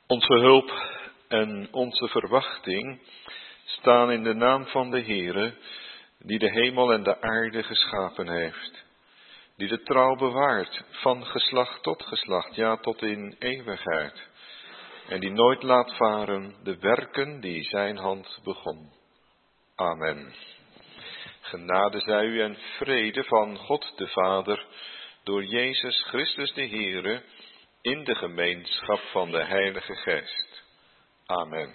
Onze hulp en onze verwachting staan in de naam van de Heere, die de hemel en de aarde geschapen heeft. Die de trouw bewaart van geslacht tot geslacht, ja tot in eeuwigheid. En die nooit laat varen de werken die zijn hand begon. Amen. Genade zij u en vrede van God de Vader, door Jezus Christus de Heere, in de gemeenschap van de Heilige Geest. Amen.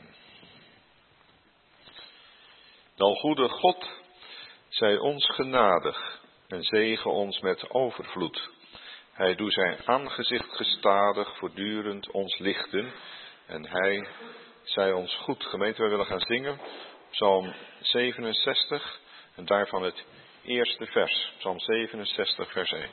De algoede God, zij ons genadig en zegen ons met overvloed. Hij doet zijn aangezicht gestadig voortdurend ons lichten en hij zij ons goed. Gemeente, wij willen gaan zingen, Psalm 67 en daarvan het eerste vers, Psalm 67 vers 1.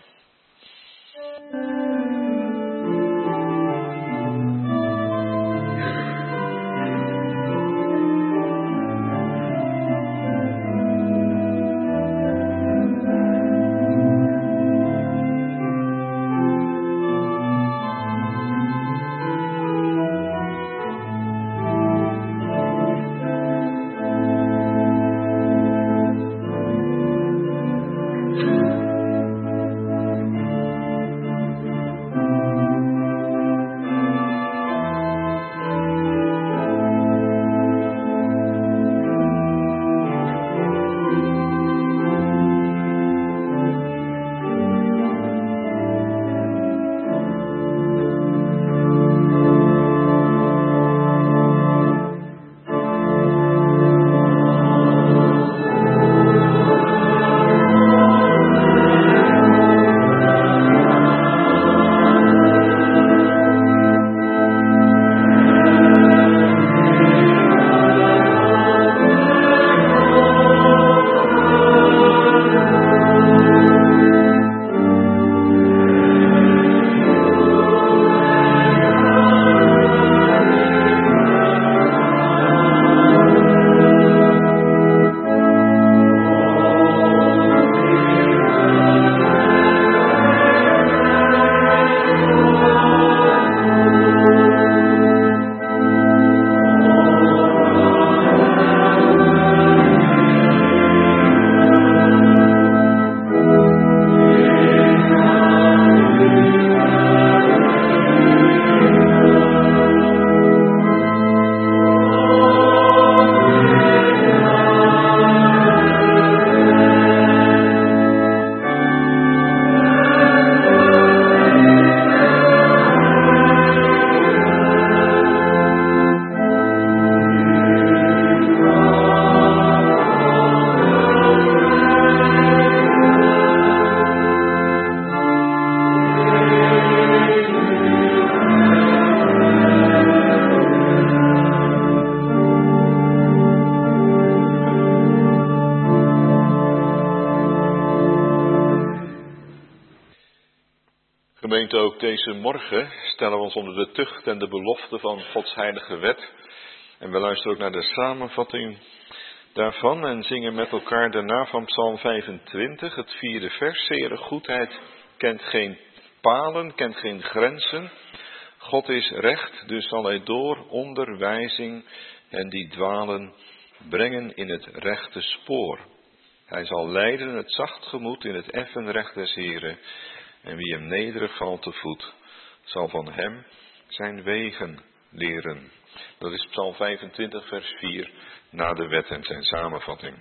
Ook deze morgen stellen we ons onder de tucht en de belofte van Gods heilige wet. En we luisteren ook naar de samenvatting daarvan en zingen met elkaar daarna van Psalm 25, het 4e vers. Heere goedheid kent geen palen, kent geen grenzen. God is recht, dus zal hij door onderwijzing en die dwalen brengen in het rechte spoor. Hij zal leiden het zacht gemoed in het effen recht des Heeren. En wie hem nederig valt te voet, zal van hem zijn wegen leren. Dat is Psalm 25 vers 4 na de wet en zijn samenvatting.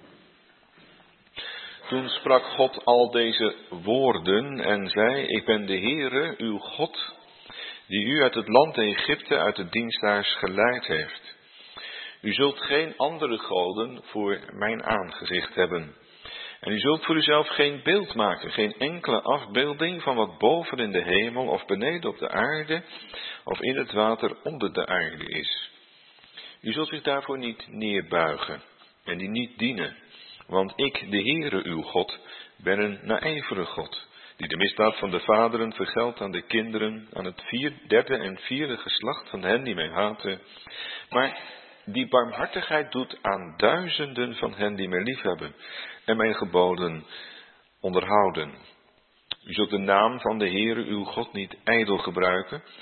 Toen sprak God al deze woorden en zei, ik ben de Heere, uw God, die u uit het land Egypte, uit het diensthuis geleid heeft. U zult geen andere goden voor mijn aangezicht hebben. En u zult voor uzelf geen beeld maken, geen enkele afbeelding van wat boven in de hemel of beneden op de aarde of in het water onder de aarde is. U zult zich daarvoor niet neerbuigen en die niet dienen, want ik, de Heere uw God, ben een naijverig God, die de misdaad van de vaderen vergeldt aan de kinderen, aan het derde en vierde geslacht van hen die mij haten, maar die barmhartigheid doet aan duizenden van hen die mij liefhebben en mijn geboden onderhouden. U zult de naam van de Heere uw God niet ijdel gebruiken,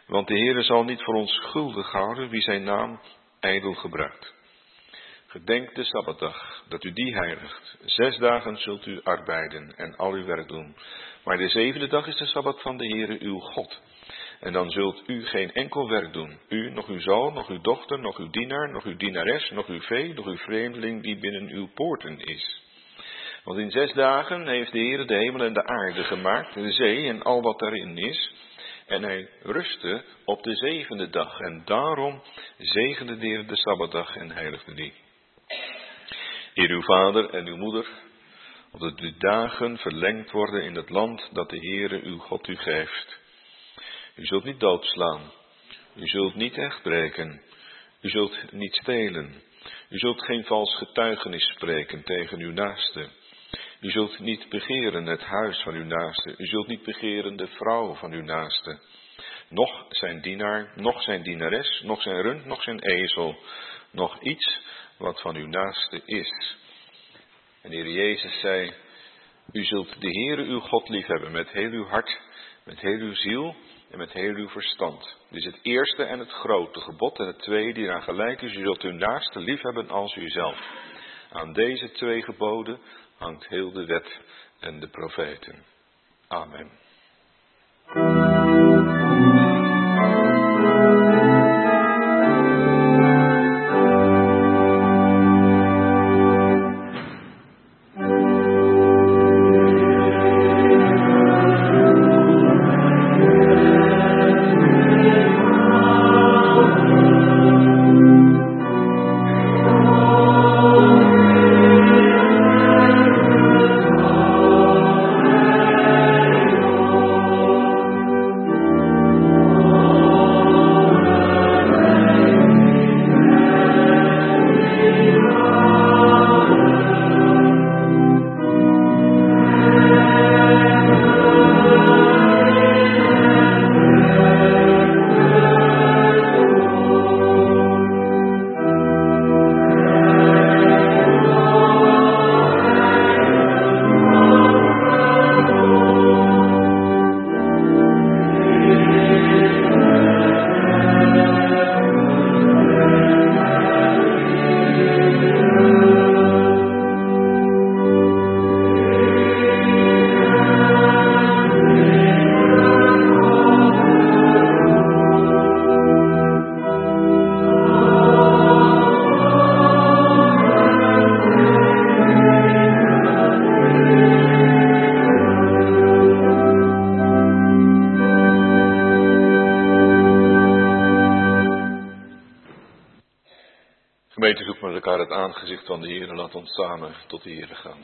Want de Heere zal niet voor ons schuldig houden wie zijn naam ijdel gebruikt. Gedenk de Sabbatdag, dat u die heiligt. 6 dagen zult u arbeiden en al uw werk doen. Maar de 7e dag is de Sabbat van de Heere uw God. En dan zult u geen enkel werk doen. U, nog uw zoon, nog uw dochter, nog uw dienaar, nog uw dienares, nog uw vee, nog uw vreemdeling die binnen uw poorten is. Want in 6 dagen heeft de Heere de hemel en de aarde gemaakt, de zee en al wat daarin is. En hij rustte op de 7e dag. En daarom zegende de Heere de Sabbatdag en heiligde die. Eer uw vader en uw moeder, opdat uw dagen verlengd worden in het land dat de Heere uw God u geeft. U zult niet doodslaan. U zult niet echtbreken. U zult niet stelen. U zult geen vals getuigenis spreken tegen uw naaste. U zult niet begeren het huis van uw naaste. U zult niet begeren de vrouw van uw naaste. Noch zijn dienaar, noch zijn dienares, noch zijn rund, noch zijn ezel. Nog iets wat van uw naaste is. En de Heer Jezus zei, u zult de Heere uw God liefhebben met heel uw hart, met heel uw ziel en met heel uw verstand. Dit is het eerste en het grote gebod. En het tweede die eraan gelijk is, u zult uw naaste liefhebben als uzelf. Aan deze 2 geboden hangt heel de wet en de profeten. Amen. Gemeente, zoek met elkaar het aangezicht van de Heer en laat ons samen tot de Heer gaan.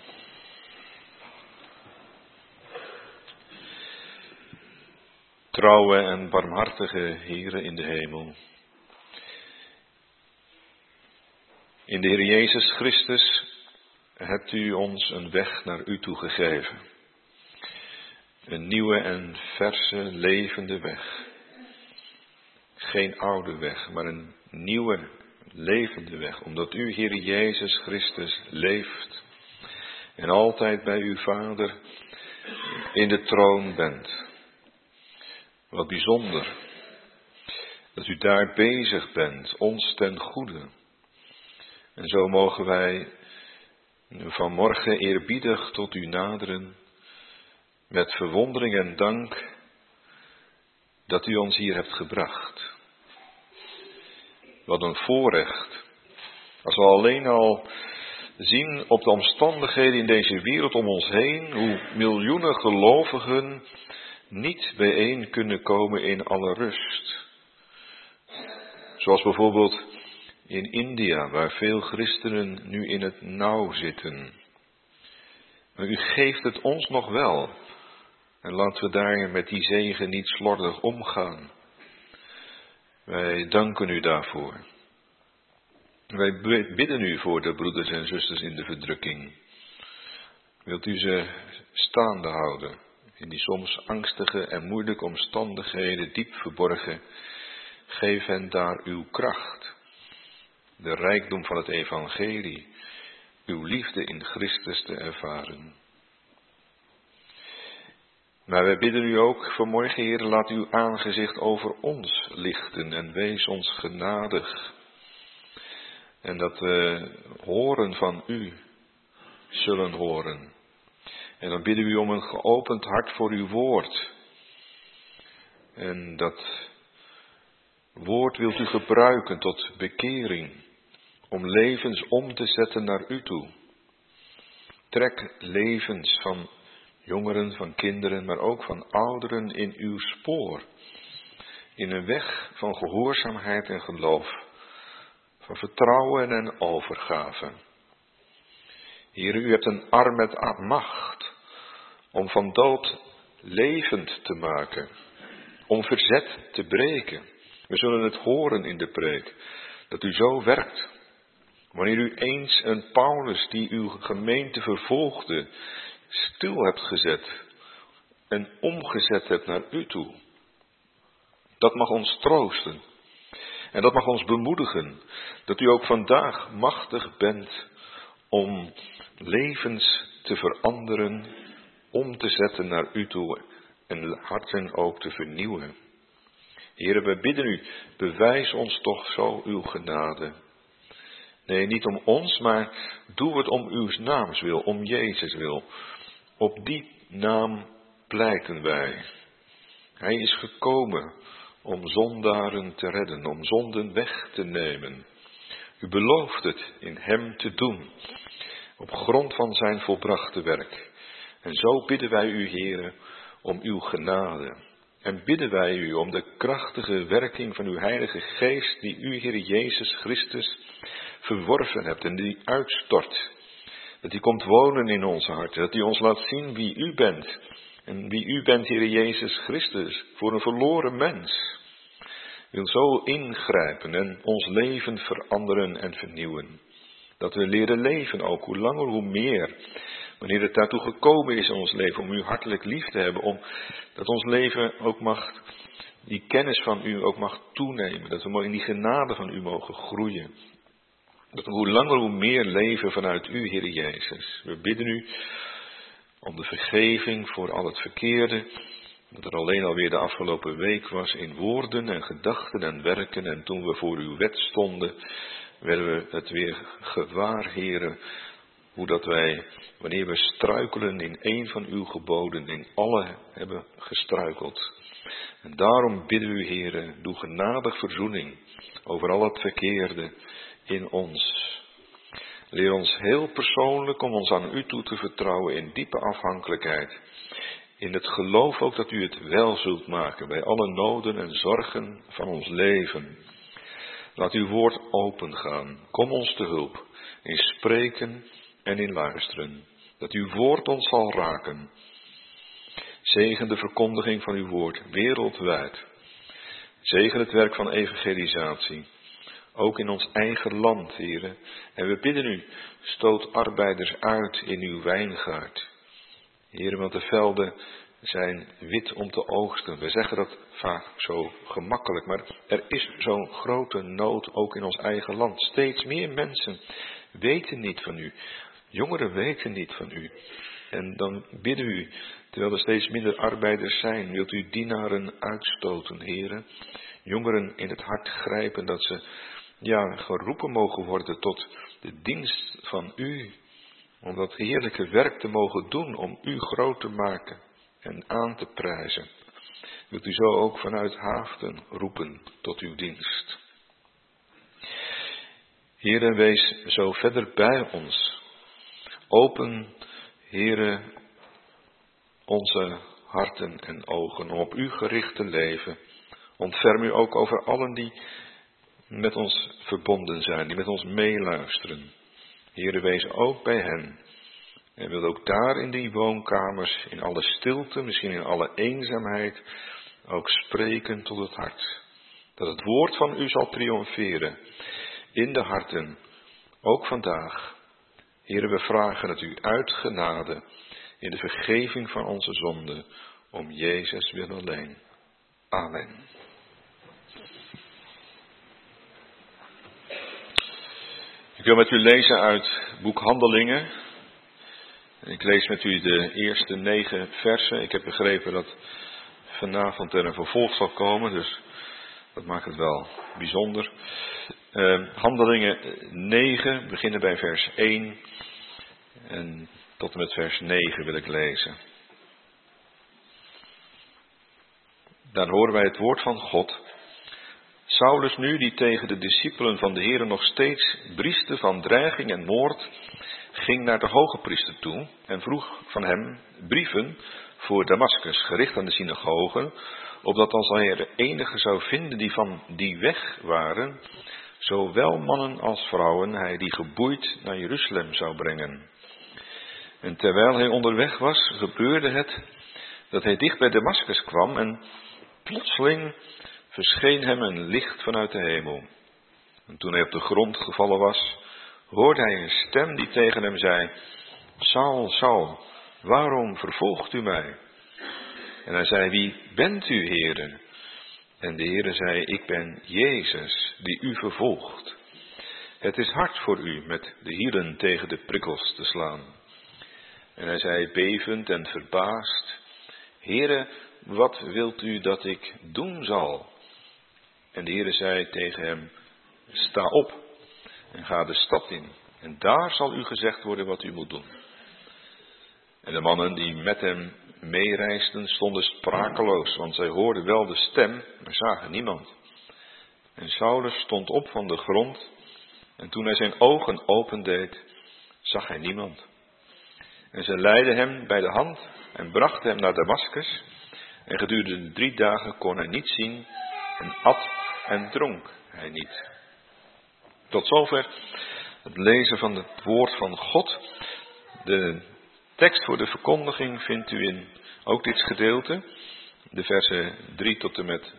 Trouwe en barmhartige Heere in de hemel. In de Heer Jezus Christus hebt u ons een weg naar u toe gegeven. Een nieuwe en verse, levende weg. Geen oude weg, maar een nieuwe, levende weg. Omdat u, Heer Jezus Christus, leeft. En altijd bij uw Vader in de troon bent. Wat bijzonder. Dat u daar bezig bent, ons ten goede. En zo mogen wij vanmorgen eerbiedig tot u naderen. Met verwondering en dank dat u ons hier hebt gebracht. Wat een voorrecht. Als we alleen al zien op de omstandigheden in deze wereld om ons heen, hoe miljoenen gelovigen niet bijeen kunnen komen in alle rust. Zoals bijvoorbeeld in India, waar veel christenen nu in het nauw zitten. Maar u geeft het ons nog wel. En laten we daar met die zegen niet slordig omgaan. Wij danken u daarvoor. Wij bidden u voor de broeders en zusters in de verdrukking. Wilt u ze staande houden in die soms angstige en moeilijke omstandigheden diep verborgen. Geef hen daar uw kracht, de rijkdom van het evangelie, uw liefde in Christus te ervaren. Maar wij bidden u ook vanmorgen, Heer, laat uw aangezicht over ons lichten en wees ons genadig. En dat we horen van u zullen horen. En dan bidden we u om een geopend hart voor uw woord. En dat woord wilt u gebruiken tot bekering, om levens om te zetten naar u toe. Trek levens van jongeren, van kinderen, maar ook van ouderen in uw spoor. In een weg van gehoorzaamheid en geloof, van vertrouwen en overgave. Heer, u hebt een arm met macht om van dood levend te maken, om verzet te breken. We zullen het horen in de preek, dat u zo werkt. Wanneer u eens een Paulus die uw gemeente vervolgde, stil hebt gezet en omgezet hebt naar u toe. Dat mag ons troosten en dat mag ons bemoedigen, dat u ook vandaag machtig bent om levens te veranderen, om te zetten naar u toe en harten ook te vernieuwen. Heere, we bidden u, bewijs ons toch zo uw genade. Nee, niet om ons, maar doe het om uw naams wil, om Jezus wil. Op die naam pleiten wij. Hij is gekomen om zondaren te redden, om zonden weg te nemen. U belooft het in hem te doen, op grond van zijn volbrachte werk. En zo bidden wij u, Heere, om uw genade. En bidden wij u om de krachtige werking van uw Heilige Geest, die u, Heer Jezus Christus, verworven hebt en die uitstort. Dat die komt wonen in onze harten, dat die ons laat zien wie u bent. En wie u bent, Heer Jezus Christus, voor een verloren mens. Wil zo ingrijpen en ons leven veranderen en vernieuwen. Dat we leren leven ook, hoe langer hoe meer. Wanneer het daartoe gekomen is in ons leven om u hartelijk lief te hebben. Dat ons leven ook mag, die kennis van u ook mag toenemen. Dat we in die genade van u mogen groeien. Dat we hoe langer hoe meer leven vanuit u, Heer Jezus. We bidden u om de vergeving voor al het verkeerde. Dat er alleen alweer de afgelopen week was in woorden en gedachten en werken. En toen we voor uw wet stonden, werden we het weer gewaar, Heere. Hoe dat wij, wanneer we struikelen in een van uw geboden, in alle hebben gestruikeld. En daarom bidden we, Heere, doe genadig verzoening over al het verkeerde in ons. Leer ons heel persoonlijk om ons aan u toe te vertrouwen in diepe afhankelijkheid. In het geloof ook dat u het wel zult maken bij alle noden en zorgen van ons leven. Laat uw woord opengaan. Kom ons te hulp in spreken en in luisteren. Dat uw woord ons zal raken. Zegen de verkondiging van uw woord wereldwijd. Zegen het werk van evangelisatie. Ook in ons eigen land, Heere. En we bidden u, stoot arbeiders uit in uw wijngaard. Heere, want de velden zijn wit om te oogsten. We zeggen dat vaak zo gemakkelijk, maar er is zo'n grote nood ook in ons eigen land. Steeds meer mensen weten niet van u. Jongeren weten niet van u. En dan bidden u, terwijl er steeds minder arbeiders zijn, wilt u dienaren uitstoten, Heere. Jongeren in het hart grijpen dat ze geroepen mogen worden tot de dienst van u. Om dat heerlijke werk te mogen doen, om u groot te maken en aan te prijzen. Wilt u zo ook vanuit Haaften roepen tot uw dienst. Heere, wees zo verder bij ons. Open, Heere, onze harten en ogen om op u gericht te leven. Ontferm u ook over allen die met ons verbonden zijn, die met ons meeluisteren. Heere, wees ook bij hen. En wil ook daar in die woonkamers, in alle stilte, misschien in alle eenzaamheid, ook spreken tot het hart. Dat het woord van u zal triomferen in de harten, ook vandaag. Heere, we vragen het u uit genade in de vergeving van onze zonden, om Jezus wil alleen. Amen. Ik wil met u lezen uit boek Handelingen, Ik lees met u de eerste 9 versen. Ik heb begrepen dat vanavond er een vervolg zal komen, dus dat maakt het wel bijzonder. Handelingen 9, beginnen bij vers 1 en tot en met vers 9 wil ik lezen. Daar horen wij het woord van God. Saulus nu, die tegen de discipelen van de Heere nog steeds brieste van dreiging en moord, ging naar de hoge priester toe en vroeg van hem brieven voor Damaskus, gericht aan de synagogen, opdat als hij er enige zou vinden die van die weg waren, zowel mannen als vrouwen, hij die geboeid naar Jeruzalem zou brengen. En terwijl hij onderweg was, gebeurde het dat hij dicht bij Damaskus kwam en plotseling verscheen hem een licht vanuit de hemel. En toen hij op de grond gevallen was, hoorde hij een stem die tegen hem zei: Saul, Saul, waarom vervolgt u mij? En hij zei: Wie bent u, Heere? En de Heere zei: Ik ben Jezus, die u vervolgt. Het is hard voor u met de hielen tegen de prikkels te slaan. En hij zei, bevend en verbaasd: Heere, wat wilt u dat ik doen zal? En de Heere zei tegen hem: Sta op en ga de stad in. En daar zal u gezegd worden wat u moet doen. En de mannen die met hem meereisden stonden sprakeloos, want zij hoorden wel de stem, maar zagen niemand. En Saulus stond op van de grond, en toen hij zijn ogen opendeed, zag hij niemand. En zij leidden hem bij de hand en brachten hem naar Damaskus. En gedurende 3 dagen kon hij niet zien en at en dronk hij niet. Tot zover het lezen van het woord van God. De tekst voor de verkondiging vindt u in ook dit gedeelte, de versen 3 tot en met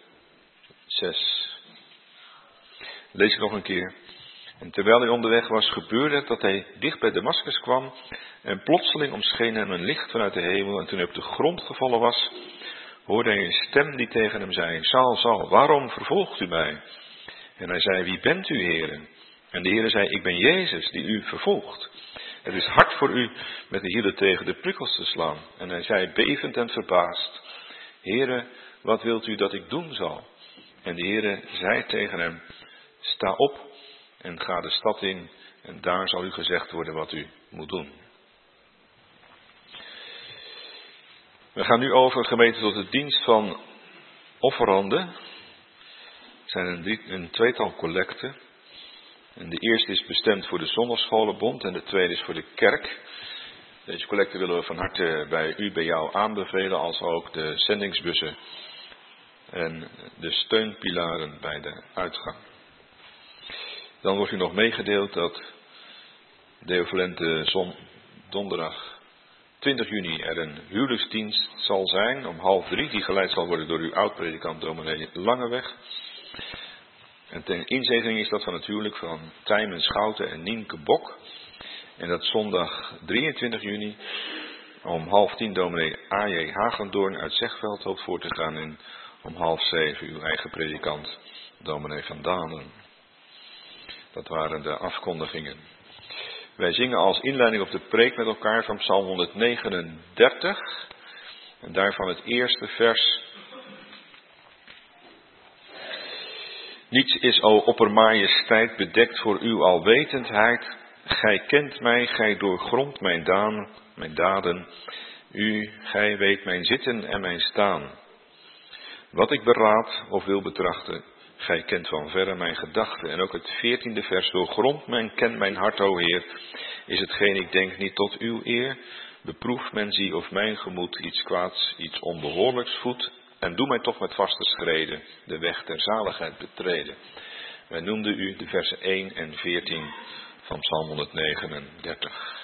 6. Lees ik nog een keer. En terwijl hij onderweg was, gebeurde het dat hij dicht bij Damaskus kwam en plotseling omscheen hem een licht vanuit de hemel. En toen hij op de grond gevallen was, hoorde hij een stem die tegen hem zei: Saul, Saul, waarom vervolgt u mij? En hij zei: Wie bent u, Heere? En de Heere zei: Ik ben Jezus, die u vervolgt. Het is hard voor u met de hielen tegen de prikkels te slaan. En hij zei, bevend en verbaasd: Heere, wat wilt u dat ik doen zal? En de Heere zei tegen hem: Sta op en ga de stad in, en daar zal u gezegd worden wat u moet doen. We gaan nu over, gemeente, tot de dienst van offeranden. Er zijn een tweetal collecten. En de eerste is bestemd voor de Zondagscholenbond en de tweede is voor de kerk. Deze collecte willen we van harte bij jou aanbevelen, als ook de zendingsbussen en de steunpilaren bij de uitgang. Dan wordt u nog meegedeeld dat Deovalente donderdag 20 juni er een huwelijksdienst zal zijn om 2:30, die geleid zal worden door uw oud-predikant dominee Langeweg. En ten inzegening is dat van het huwelijk van Tijmen Schouten en Nienke Bok. En dat zondag 23 juni om 6:30 dominee A.J. Hagendoorn uit Zegveld hoopt voor te gaan. En om 6:30 uw eigen predikant dominee Van Dalen. Dat waren de afkondigingen. Wij zingen als inleiding op de preek met elkaar van Psalm 139. En daarvan het eerste vers. Niets is, o oppermajesteit, bedekt voor uw alwetendheid. Gij kent mij, gij doorgrondt mijn daden. Gij weet mijn zitten en mijn staan. Wat ik beraad of wil betrachten, gij kent van verre mijn gedachten. En ook het 14e vers, doorgrond ken mijn hart, o Heer, is hetgeen ik denk niet tot uw eer. Beproef men zie of mijn gemoed iets kwaads, iets onbehoorlijks voedt. En doe mij toch met vaste schreden de weg der zaligheid betreden. Wij noemden u de versen 1 en 14 van Psalm 139.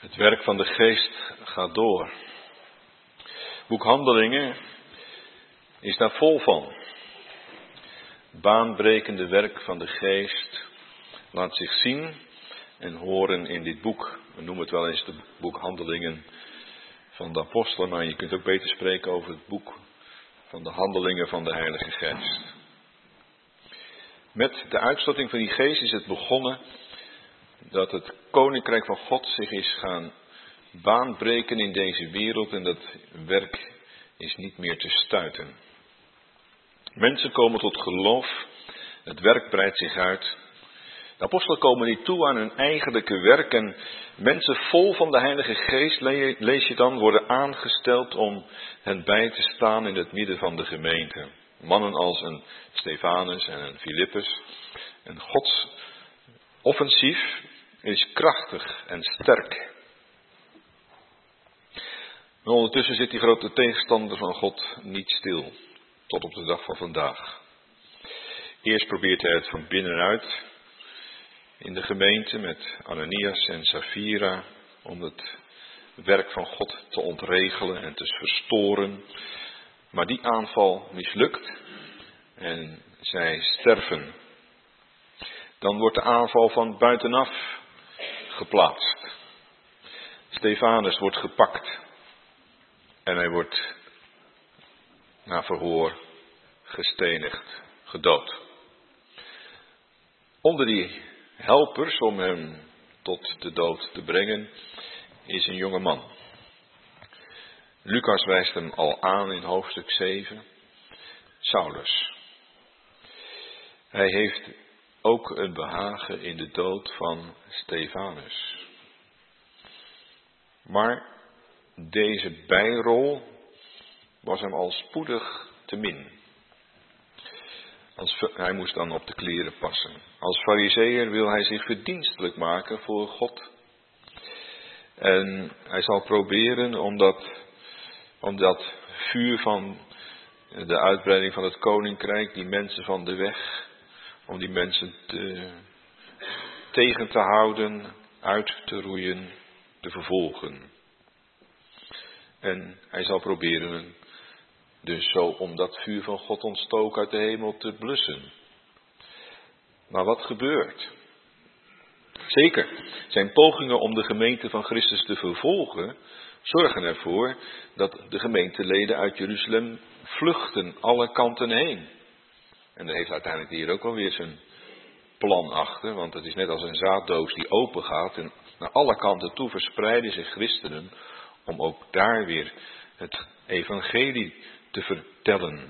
Het werk van de geest gaat door. Boek Handelingen is daar vol van. Baanbrekende werk van de geest laat zich zien en horen in dit boek. We noemen het wel eens het boek Handelingen van de apostelen, maar je kunt ook beter spreken over het boek van de handelingen van de Heilige Geest. Met de uitstorting van die geest is het begonnen dat het koninkrijk van God zich is gaan baanbreken in deze wereld en dat werk is niet meer te stuiten. Mensen komen tot geloof, het werk breidt zich uit. De apostelen komen niet toe aan hun eigenlijke werk en mensen vol van de Heilige Geest, lees je dan, worden aangesteld om hen bij te staan in het midden van de gemeente. Mannen als een Stefanus en een Filippus. En Gods offensief is krachtig en sterk. En ondertussen zit die grote tegenstander van God niet stil, tot op de dag van vandaag. Eerst probeert hij het van binnenuit in de gemeente met Ananias en Safira om het werk van God te ontregelen en te verstoren. Maar die aanval mislukt en zij sterven. Dan wordt de aanval van buitenaf geplaatst. Stefanus wordt gepakt en hij wordt na verhoor gestenigd, gedood. Onder die helpers om hem tot de dood te brengen is een jonge man. Lucas wijst hem al aan in hoofdstuk 7, Saulus. Hij heeft ook een behagen in de dood van Stefanus. Maar deze bijrol was hem al spoedig te min. Hij moest dan op de kleren passen. Als farizeeër wil hij zich verdienstelijk maken voor God. En hij zal proberen om dat vuur van de uitbreiding van het koninkrijk, die mensen van de weg, om die mensen tegen te houden, uit te roeien, te vervolgen. En hij zal proberen dus zo om dat vuur van God ontstoken uit de hemel te blussen. Maar wat gebeurt? Zeker, zijn pogingen om de gemeente van Christus te vervolgen zorgen ervoor dat de gemeenteleden uit Jeruzalem vluchten alle kanten heen. En daar heeft uiteindelijk hier ook alweer zijn plan achter, want het is net als een zaaddoos die open gaat en naar alle kanten toe verspreiden zich christenen om ook daar weer het evangelie te vertellen.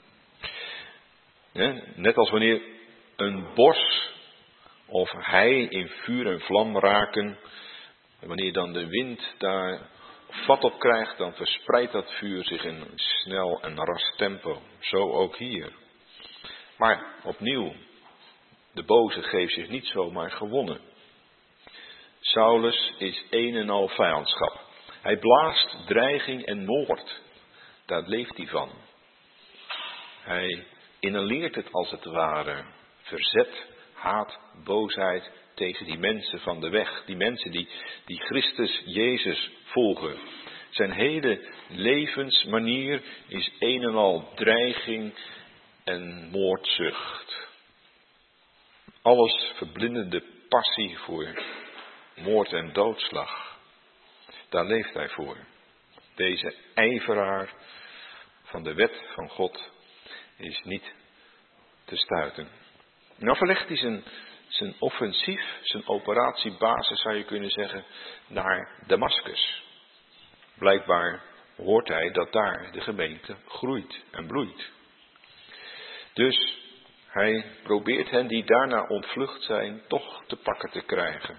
Ja, net als wanneer een bos of hei in vuur en vlam raken, en wanneer dan de wind daar vat op krijgt, dan verspreidt dat vuur zich in een snel en ras tempo. Zo ook hier. Maar opnieuw, de boze geeft zich niet zomaar gewonnen. Saulus is een en al vijandschap. Hij blaast dreiging en moord. Daar leeft hij van. Hij inhaleert het als het ware. Verzet, haat, boosheid tegen die mensen van de weg. Die mensen die Christus Jezus volgen. Zijn hele levensmanier is een en al dreiging en moordzucht. Alles verblindende passie voor moord en doodslag. Daar leeft hij voor. Deze ijveraar van de wet van God is niet te stuiten. Nou verlegt hij zijn offensief, zijn operatiebasis zou je kunnen zeggen, naar Damascus. Blijkbaar hoort hij dat daar de gemeente groeit en bloeit. Dus hij probeert hen die daarna ontvlucht zijn toch te pakken te krijgen.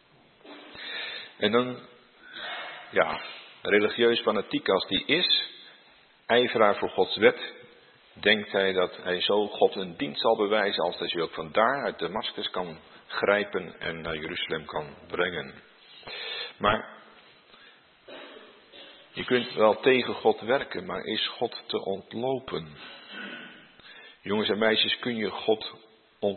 En dan, ja, religieus fanatiek als die is, ijveraar voor Gods wet, denkt hij dat hij zo God een dienst zal bewijzen als hij ze ook vandaar uit Damascus kan grijpen en naar Jeruzalem kan brengen. Maar je kunt wel tegen God werken, maar is God te ontlopen? Jongens en meisjes, kun je God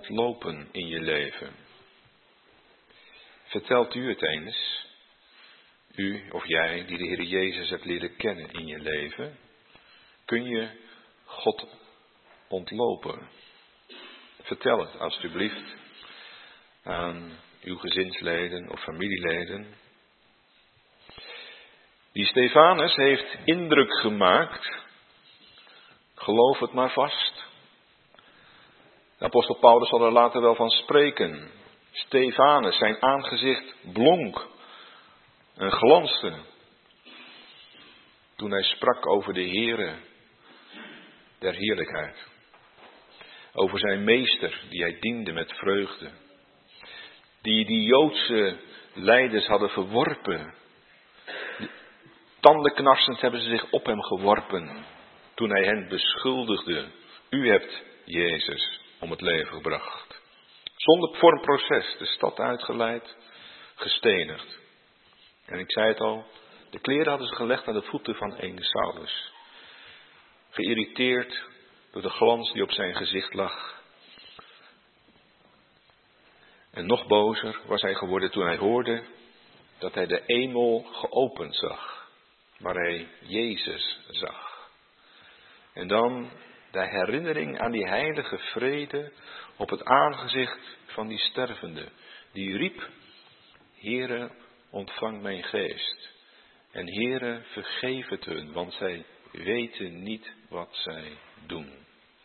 ontlopen in je leven? Vertelt u het eens? U of jij die de Heer Jezus hebt leren kennen in je leven, kun je God ontlopen? Vertel het alstublieft aan uw gezinsleden of familieleden. Die Stefanus heeft indruk gemaakt. Geloof het maar vast. De apostel Paulus zal er later wel van spreken. Stefanus, zijn aangezicht blonk en glansde toen hij sprak over de Heere der heerlijkheid. Over zijn meester die hij diende met vreugde. Die Joodse leiders hadden verworpen. Tandenknarsend hebben ze zich op hem geworpen toen hij hen beschuldigde. U hebt Jezus om het leven gebracht. Zonder vormproces, de stad uitgeleid, gestenigd. En ik zei het al, de kleren hadden ze gelegd aan de voeten van ene Saulus. Geïrriteerd door de glans die op zijn gezicht lag. En nog bozer was hij geworden toen hij hoorde dat hij de hemel geopend zag. Waar hij Jezus zag. En dan de herinnering aan die heilige vrede op het aangezicht van die stervende. Die riep, Heere, ontvang mijn geest. En Heere, vergeef het hun, want zij weten niet wat zij doen.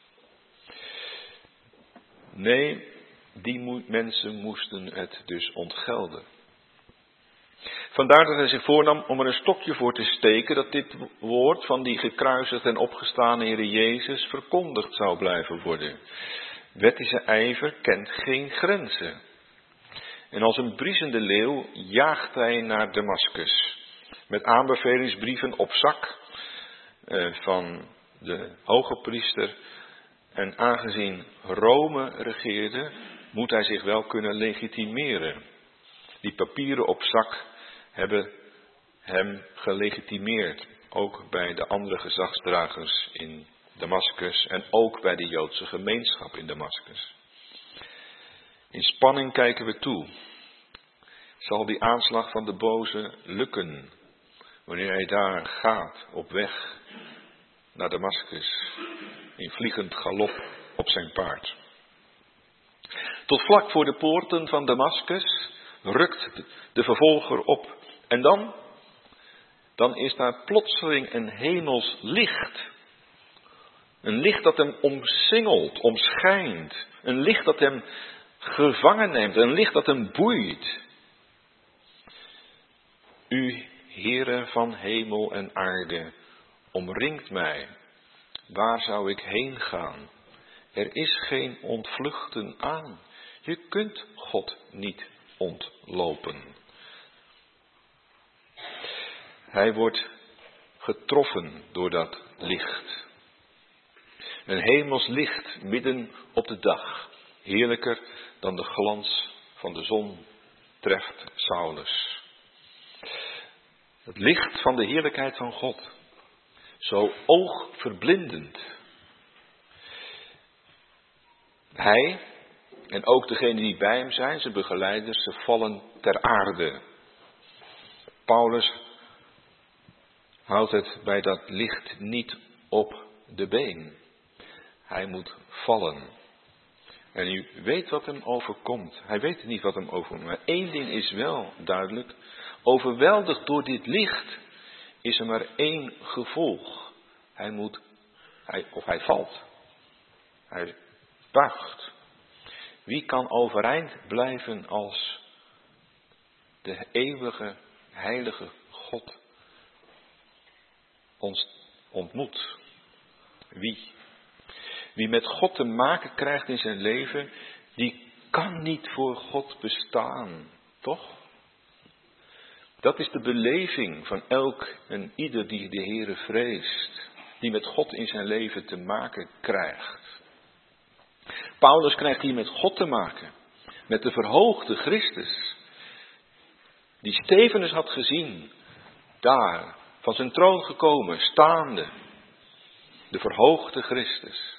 Nee, die mensen moesten het dus ontgelden. Vandaar dat hij zich voornam om er een stokje voor te steken dat dit woord van die gekruisigd en opgestane Heere Jezus verkondigd zou blijven worden. Wettische ijver kent geen grenzen. En als een briesende leeuw jaagt hij naar Damaskus. Met aanbevelingsbrieven op zak van de hoge priester. En aangezien Rome regeerde, moet hij zich wel kunnen legitimeren. Die papieren op zak hebben hem gelegitimeerd. Ook bij de andere gezagsdragers in Damaskus en ook bij de Joodse gemeenschap in Damaskus. In spanning kijken we toe. Zal die aanslag van de boze lukken wanneer hij daar gaat op weg naar Damaskus in vliegend galop op zijn paard? Tot vlak voor de poorten van Damaskus rukt de vervolger op. En dan is daar plotseling een hemels licht. Een licht dat hem omsingelt, omschijnt. Een licht dat hem gevangen neemt. Een licht dat hem boeit. U, Heere van hemel en aarde, omringt mij. Waar zou ik heen gaan? Er is geen ontvluchten aan. Je kunt God niet ontlopen. Hij wordt getroffen door dat licht. Een hemels licht midden op de dag. Heerlijker dan de glans van de zon treft Saulus. Het licht van de heerlijkheid van God. Zo oogverblindend. Hij en ook degenen die bij hem zijn, zijn begeleiders, ze vallen ter aarde. Paulus houdt het bij dat licht niet op de been. Hij moet vallen. En u weet wat hem overkomt. Hij weet niet wat hem overkomt. Maar één ding is wel duidelijk. Overweldigd door dit licht is er maar één gevolg. Hij valt. Hij buigt. Wie kan overeind blijven als de eeuwige, heilige God ons ontmoet? Wie? Wie met God te maken krijgt in zijn leven, die kan niet voor God bestaan. Toch? Dat is de beleving van elk en ieder die de Heere vreest. Die met God in zijn leven te maken krijgt. Paulus krijgt hier met God te maken. Met de verhoogde Christus. Die Stefanus had gezien. Daar, van zijn troon gekomen, staande. De verhoogde Christus.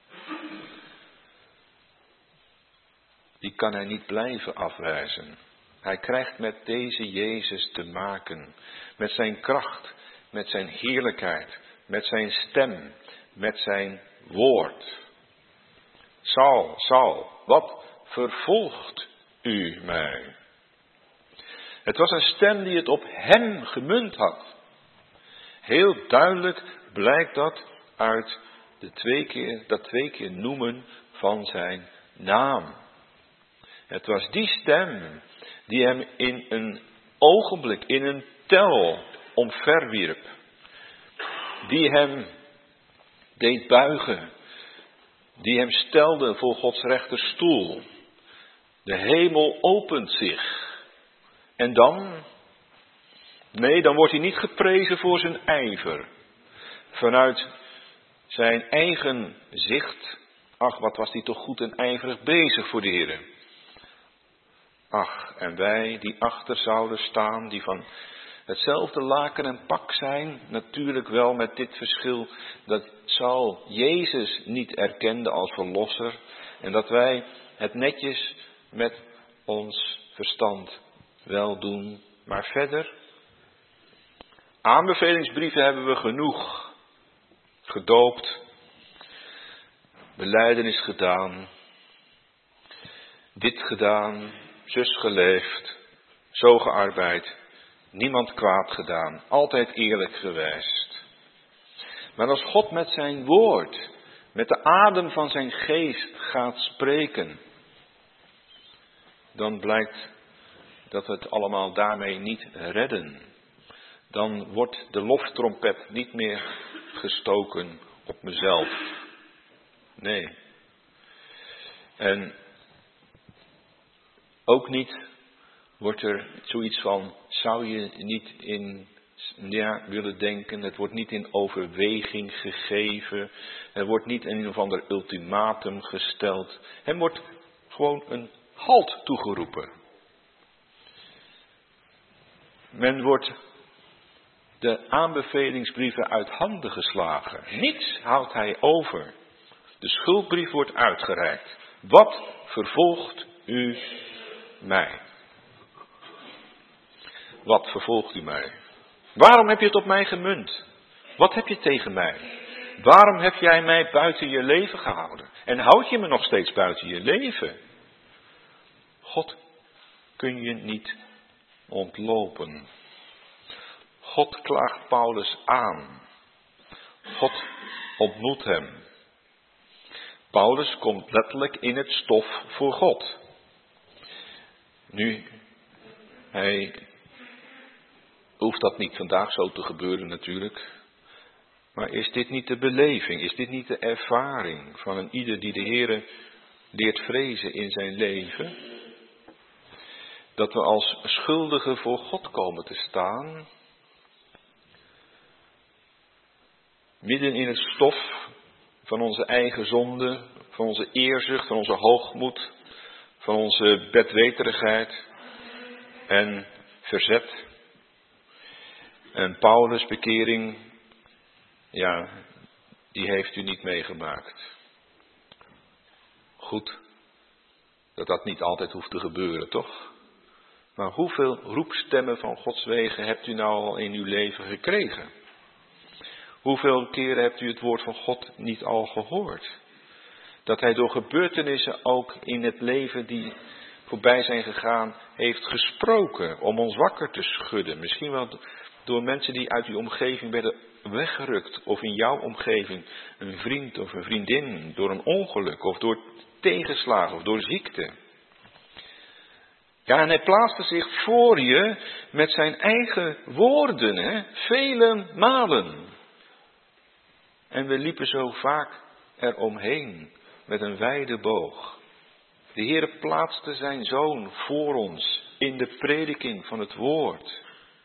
Die kan hij niet blijven afwijzen. Hij krijgt met deze Jezus te maken. Met zijn kracht, met zijn heerlijkheid, met zijn stem, met zijn woord. Saul, Saul, wat vervolgt u mij? Het was een stem die het op hem gemunt had. Heel duidelijk blijkt dat uit dat twee keer noemen van zijn naam. Het was die stem die hem in een ogenblik, in een tel omverwierp. Die hem deed buigen. Die hem stelde voor Gods rechterstoel. De hemel opent zich. En dan? Nee, dan wordt hij niet geprezen voor zijn ijver. Vanuit zijn eigen zicht. Ach, wat was hij toch goed en ijverig bezig voor de Heer. Ach, en wij die achter zouden staan, die van hetzelfde laken en pak zijn, natuurlijk wel met dit verschil, dat Saul Jezus niet erkende als verlosser en dat wij het netjes met ons verstand wel doen. Maar verder, aanbevelingsbrieven hebben we genoeg. Gedoopt, belijdenis gedaan, dit gedaan, zus geleefd, zo gearbeid, niemand kwaad gedaan, altijd eerlijk geweest. Maar als God met zijn woord, met de adem van zijn geest gaat spreken, dan blijkt dat we het allemaal daarmee niet redden. Dan wordt de loftrompet niet meer gestoken op mezelf. Nee. En ook niet wordt er zoiets van, zou je niet in willen denken, het wordt niet in overweging gegeven, er wordt niet een of ander ultimatum gesteld. Hem wordt gewoon een halt toegeroepen. Men wordt de aanbevelingsbrieven uit handen geslagen. Niets houdt hij over. De schuldbrief wordt uitgereikt. Wat vervolgt u mij? Wat vervolgt u mij? Waarom heb je het op mij gemunt? Wat heb je tegen mij? Waarom heb jij mij buiten je leven gehouden? En houd je me nog steeds buiten je leven? God kun je niet ontlopen. God klaagt Paulus aan. God ontmoet hem. Paulus komt letterlijk in het stof voor God. Nu, hij hoeft dat niet vandaag zo te gebeuren natuurlijk. Maar is dit niet de beleving, is dit niet de ervaring van een ieder die de Heere leert vrezen in zijn leven? Dat we als schuldigen voor God komen te staan. Midden in het stof van onze eigen zonde, van onze eerzucht, van onze hoogmoed, van onze bedweterigheid en verzet. En Paulus' bekering, ja, die heeft u niet meegemaakt. Goed, dat niet altijd hoeft te gebeuren, toch? Maar hoeveel roepstemmen van Gods wegen hebt u nou al in uw leven gekregen? Hoeveel keren hebt u het woord van God niet al gehoord? Dat hij door gebeurtenissen ook in het leven die voorbij zijn gegaan heeft gesproken om ons wakker te schudden. Misschien wel door mensen die uit uw omgeving werden weggerukt. Of in jouw omgeving een vriend of een vriendin door een ongeluk of door tegenslagen of door ziekte. Ja, en hij plaatste zich voor je met zijn eigen woorden, vele malen. En we liepen zo vaak eromheen met een wijde boog. De Heere plaatste zijn Zoon voor ons in de prediking van het woord.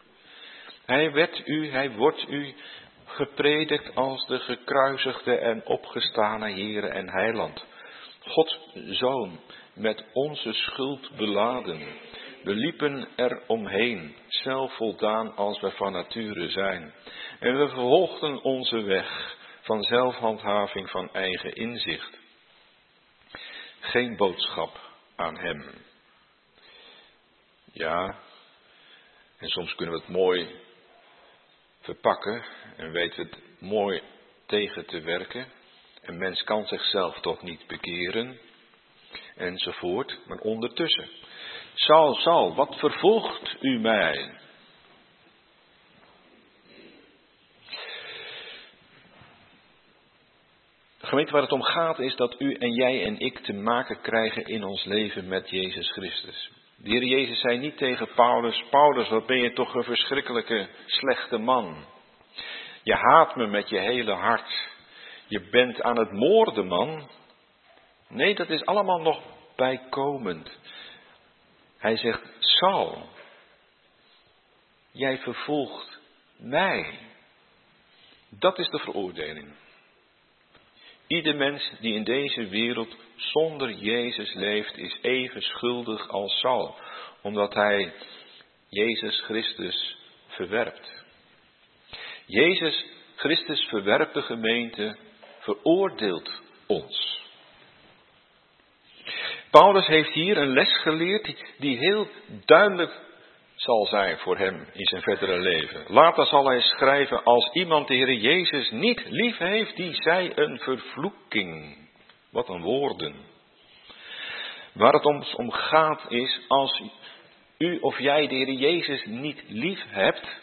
Hij wordt u gepredikt als de gekruisigde en opgestane Heere en Heiland. Gods Zoon, met onze schuld beladen. We liepen er omheen, zelfvoldaan als we van nature zijn. En we vervolgden onze weg van zelfhandhaving van eigen inzicht. Geen boodschap aan hem. Ja, en soms kunnen we het mooi verpakken en weten we het mooi tegen te werken. Een mens kan zichzelf toch niet bekeren, enzovoort. Maar ondertussen, Saul, Saul, wat vervolgt u mij? Gemeente, waar het om gaat is dat u en jij en ik te maken krijgen in ons leven met Jezus Christus. De Heer Jezus zei niet tegen Paulus, Paulus, wat ben je toch een verschrikkelijke, slechte man. Je haat me met je hele hart. Je bent aan het moorden, man. Nee, dat is allemaal nog bijkomend. Hij zegt, Saul, jij vervolgt mij. Dat is de veroordeling. Ieder mens die in deze wereld zonder Jezus leeft, is even schuldig als Saul, omdat hij Jezus Christus verwerpt. Jezus Christus verwerpt de gemeente, veroordeelt ons. Paulus heeft hier een les geleerd die heel duidelijk zal zijn voor hem in zijn verdere leven. Later zal hij schrijven, als iemand de Heer Jezus niet lief heeft, die zij een vervloeking. Wat een woorden. Waar het ons om gaat is, als u of jij de Heer Jezus niet lief hebt,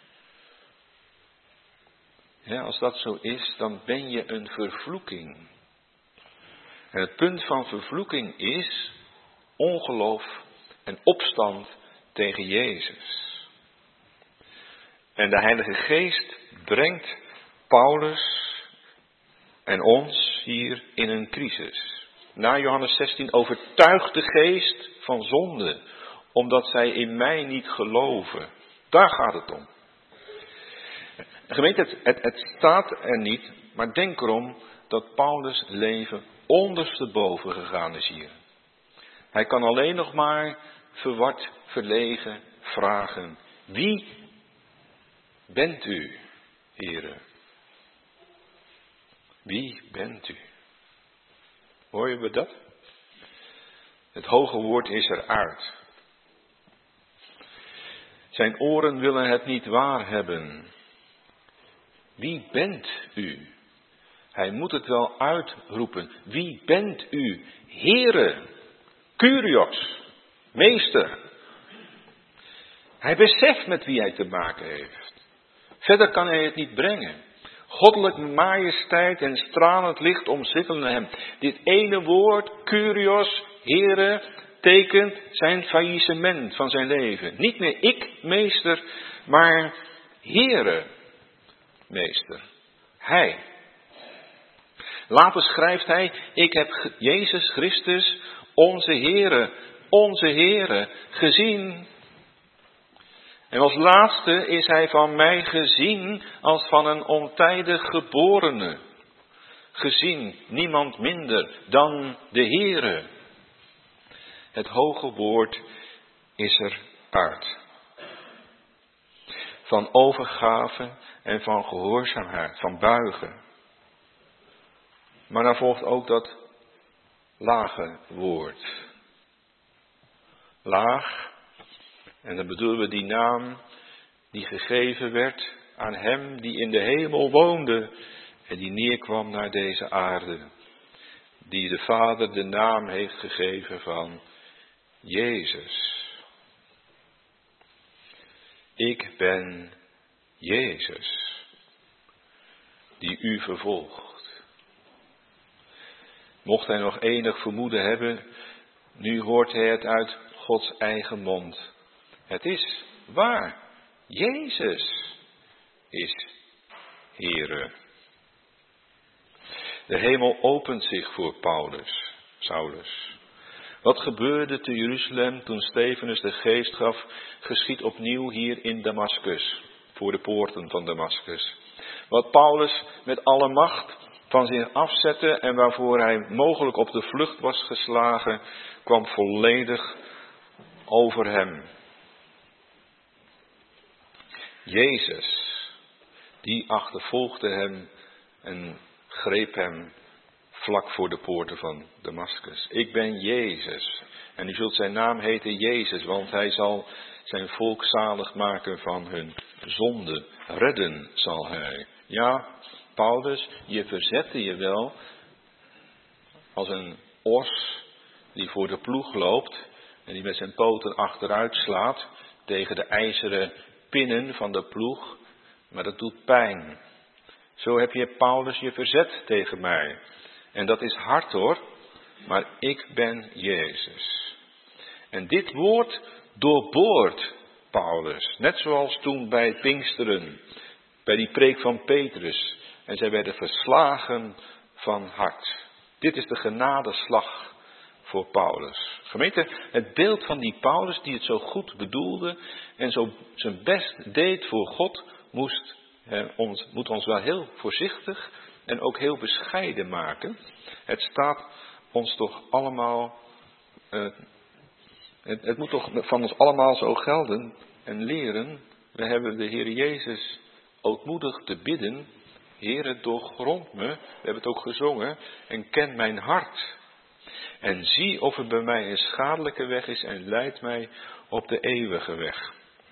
ja, als dat zo is, dan ben je een vervloeking. En het punt van vervloeking is ongeloof en opstand tegen Jezus. En de Heilige Geest brengt Paulus en ons hier in een crisis. Na Johannes 16 overtuigt de Geest van zonde, omdat zij in mij niet geloven. Daar gaat het om. Gemeente, het staat er niet, maar denk erom dat Paulus' leven ondersteboven gegaan is hier. Hij kan alleen nog maar verward, verlegen vragen. Wie bent u, heren? Wie bent u? Horen we dat? Het hoge woord is eruit. Zijn oren willen het niet waar hebben. Wie bent u? Hij moet het wel uitroepen. Wie bent u? Heere, Kyrios, meester. Hij beseft met wie hij te maken heeft. Verder kan hij het niet brengen. Goddelijk majesteit en stralend licht omsingelen hem. Dit ene woord, Kyrios, Heere, tekent zijn faillissement van zijn leven. Niet meer ik, meester, maar Heere, meester. Hij. Later schrijft hij, ik heb Jezus Christus, onze Heere, gezien. En als laatste is hij van mij gezien als van een ontijdig geborene. Gezien, niemand minder dan de Heere. Het hoge woord is er uit. Van overgave en van gehoorzaamheid, van buigen. Maar dan volgt ook dat lage woord. Laag, en dan bedoelen we die naam die gegeven werd aan hem die in de hemel woonde en die neerkwam naar deze aarde. Die de Vader de naam heeft gegeven van Jezus. Ik ben Jezus, die u vervolgt. Mocht hij nog enig vermoeden hebben, nu hoort hij het uit Gods eigen mond. Het is waar, Jezus is Heere. De hemel opent zich voor Saulus. Wat gebeurde te Jeruzalem toen Stefanus de geest gaf, geschiet opnieuw hier in Damaskus, voor de poorten van Damaskus. Wat Paulus met alle macht van zich afzette en waarvoor hij mogelijk op de vlucht was geslagen, kwam volledig over hem. Jezus, die achtervolgde hem en greep hem vlak voor de poorten van Damascus. Ik ben Jezus. En u zult zijn naam heten Jezus, want hij zal zijn volk zalig maken van hun zonde. Redden zal hij. Ja, Paulus, je verzette je wel als een os die voor de ploeg loopt en die met zijn poten achteruit slaat tegen de ijzeren pinnen van de ploeg. Maar dat doet pijn. Zo heb je, Paulus, je verzet tegen mij. En dat is hard hoor, maar ik ben Jezus. En dit woord doorboort Paulus. Net zoals toen bij Pinksteren, bij die preek van Petrus. En zij werden verslagen van hart. Dit is de genadeslag voor Paulus. Gemeente, het beeld van die Paulus die het zo goed bedoelde en zo zijn best deed voor God, moet ons wel heel voorzichtig en ook heel bescheiden maken. Het staat ons toch allemaal, het moet toch van ons allemaal zo gelden en leren. We hebben de Heer Jezus ootmoedig te bidden. Heere, doorgrond me, we hebben het ook gezongen, en ken mijn hart. En zie of er bij mij een schadelijke weg is en leid mij op de eeuwige weg.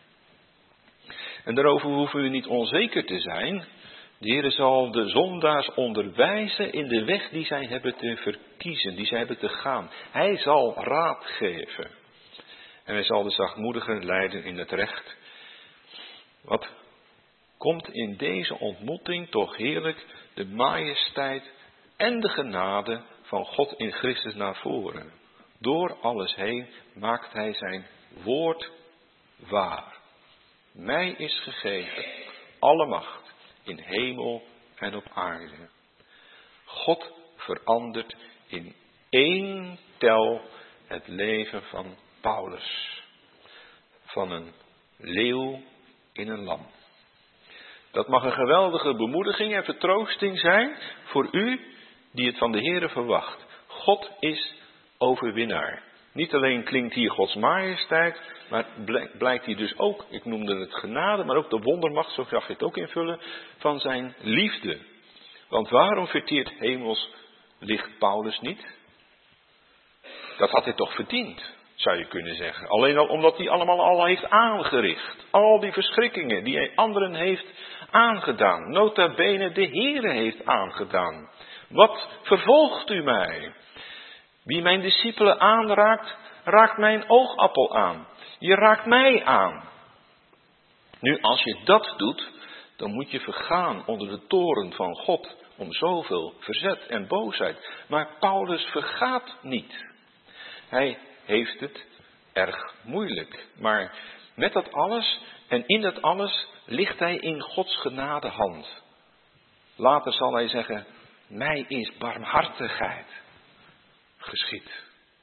En daarover hoeven we niet onzeker te zijn. De Heere zal de zondaars onderwijzen in de weg die zij hebben te verkiezen, die zij hebben te gaan. Hij zal raad geven. En hij zal de zachtmoedigen leiden in het recht. Wat komt in deze ontmoeting toch heerlijk de majesteit en de genade van God in Christus naar voren. Door alles heen maakt hij zijn woord waar. Mij is gegeven alle macht in hemel en op aarde. God verandert in één tel het leven van Paulus. Van een leeuw in een lam. Dat mag een geweldige bemoediging en vertroosting zijn voor u die het van de Heere verwacht. God is overwinnaar. Niet alleen klinkt hier Gods majesteit, maar blijkt hier dus ook, ik noemde het genade, maar ook de wondermacht, zo zag je het ook invullen, van zijn liefde. Want waarom verteert hemels licht Paulus niet? Dat had hij toch verdiend, zou je kunnen zeggen. Alleen al omdat hij allemaal al heeft aangericht. Al die verschrikkingen die hij anderen heeft aangedaan. Nota bene de Heere heeft aangedaan. Wat vervolgt u mij? Wie mijn discipelen aanraakt, raakt mijn oogappel aan. Je raakt mij aan. Nu, als je dat doet, dan moet je vergaan onder de toorn van God om zoveel verzet en boosheid. Maar Paulus vergaat niet. Hij heeft het erg moeilijk. Maar met dat alles en in dat alles ligt hij in Gods genade hand. Later zal hij zeggen, mij is barmhartigheid geschied.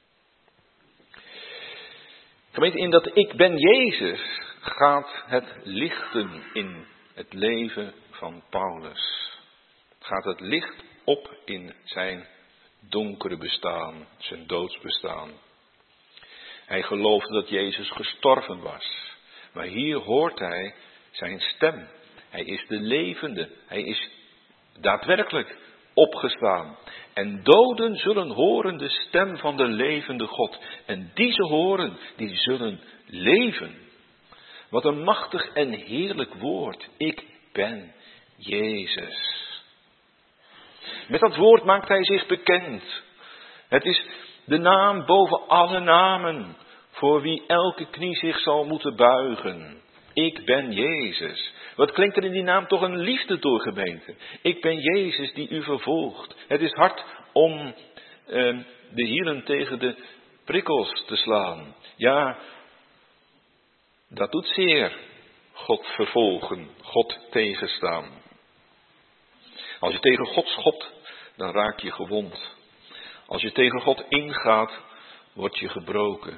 Gemeente, in dat ik ben Jezus gaat het lichten in het leven van Paulus. Gaat het licht op in zijn donkere bestaan, zijn doodsbestaan. Hij geloofde dat Jezus gestorven was. Maar hier hoort hij zijn stem. Hij is de levende. Hij is daadwerkelijk opgestaan. En doden zullen horen de stem van de levende God. En die ze horen, die zullen leven. Wat een machtig en heerlijk woord. Ik ben Jezus. Met dat woord maakt hij zich bekend. Het is de naam boven alle namen, voor wie elke knie zich zal moeten buigen. Ik ben Jezus. Wat klinkt er in die naam toch een liefde door, gemeente. Ik ben Jezus die u vervolgt. Het is hard om de hielen tegen de prikkels te slaan. Ja, dat doet zeer. God vervolgen, God tegenstaan. Als je tegen God schopt, dan raak je gewond. Als je tegen God ingaat, word je gebroken.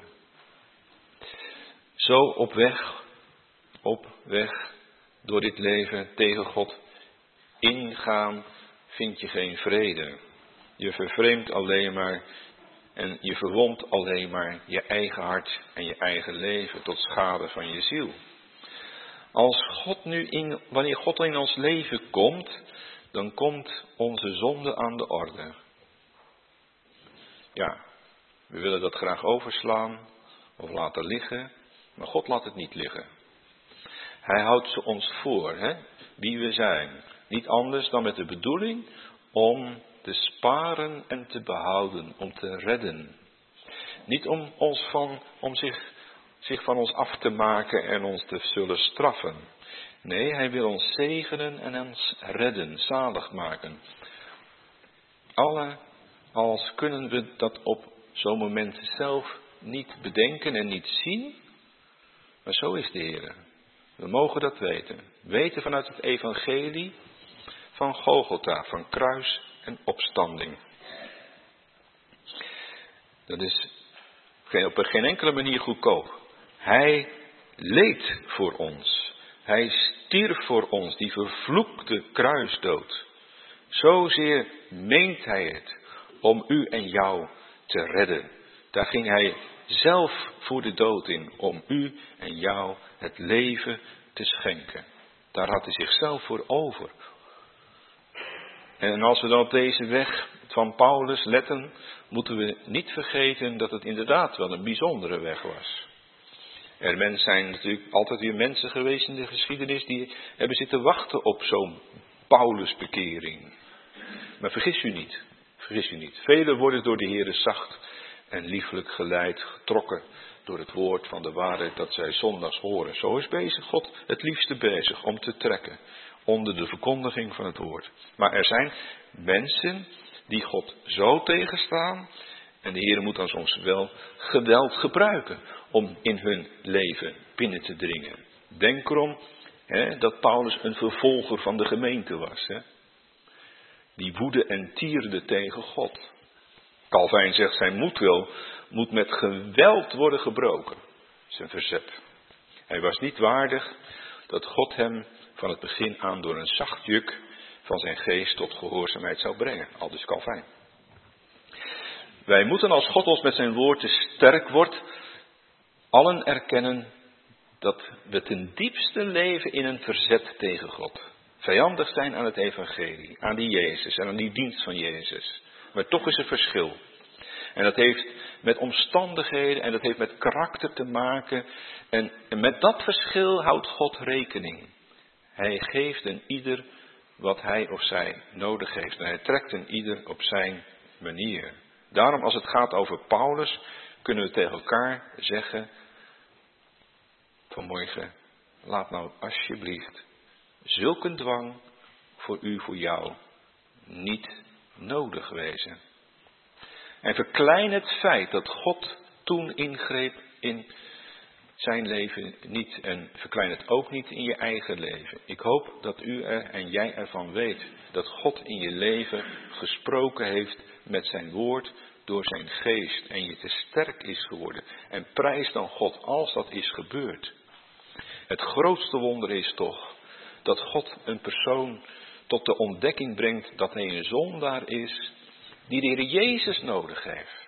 Zo op weg door dit leven tegen God ingaan, vind je geen vrede. Je vervreemdt alleen maar en je verwondt alleen maar je eigen hart en je eigen leven tot schade van je ziel. Wanneer God in ons leven komt, dan komt onze zonde aan de orde. Ja, we willen dat graag overslaan of laten liggen, maar God laat het niet liggen. Hij houdt ze ons voor, wie we zijn. Niet anders dan met de bedoeling om te sparen en te behouden, om te redden. Niet om zich van ons af te maken en ons te zullen straffen. Nee, hij wil ons zegenen en ons redden, zalig maken. Als kunnen we dat op zo'n moment zelf niet bedenken en niet zien, maar zo is de Heer. We mogen dat weten. Weten vanuit het evangelie van Golgotha, van kruis en opstanding. Dat is op geen enkele manier goedkoop. Hij leed voor ons. Hij stierf voor ons, die vervloekte kruisdood. Zozeer meent hij het om u en jou te redden. Daar ging hij zelf voor de dood in, om u en jou het leven te schenken. Daar had hij zichzelf voor over. En als we dan op deze weg van Paulus letten, moeten we niet vergeten dat het inderdaad wel een bijzondere weg was. Er zijn natuurlijk altijd weer mensen geweest in de geschiedenis die hebben zitten wachten op zo'n Paulusbekering. Maar vergis u niet. Velen worden door de Heere zacht en liefelijk geleid, getrokken door het woord van de waarheid dat zij zondags horen. Zo is God het liefste bezig om te trekken onder de verkondiging van het woord. Maar er zijn mensen die God zo tegenstaan en de Heere moet dan soms wel geweld gebruiken om in hun leven binnen te dringen. Denk erom dat Paulus een vervolger van de gemeente was. Die woedde en tierde tegen God. Calvijn zegt zijn moedwil moet met geweld worden gebroken. Zijn verzet. Hij was niet waardig dat God hem van het begin aan door een zacht juk van zijn geest tot gehoorzaamheid zou brengen. Aldus Calvijn. Wij moeten als God ons met zijn woord te sterk wordt, allen erkennen dat we ten diepste leven in een verzet tegen God. Vijandig zijn aan het evangelie, aan die Jezus en aan die dienst van Jezus. Maar toch is er verschil. En dat heeft met omstandigheden en dat heeft met karakter te maken. En met dat verschil houdt God rekening. Hij geeft een ieder wat hij of zij nodig heeft. En hij trekt een ieder op zijn manier. Daarom als het gaat over Paulus kunnen we tegen elkaar zeggen vanmorgen, laat nou alsjeblieft zulk een dwang voor u, voor jou, niet nodig wezen. En verklein het feit dat God toen ingreep in zijn leven niet. En verklein het ook niet in je eigen leven. Ik hoop dat u er en jij ervan weet dat God in je leven gesproken heeft met zijn woord door zijn geest. En je te sterk is geworden. En prijs dan God als dat is gebeurd. Het grootste wonder is toch dat God een persoon tot de ontdekking brengt dat hij een zondaar is die de Heer Jezus nodig heeft.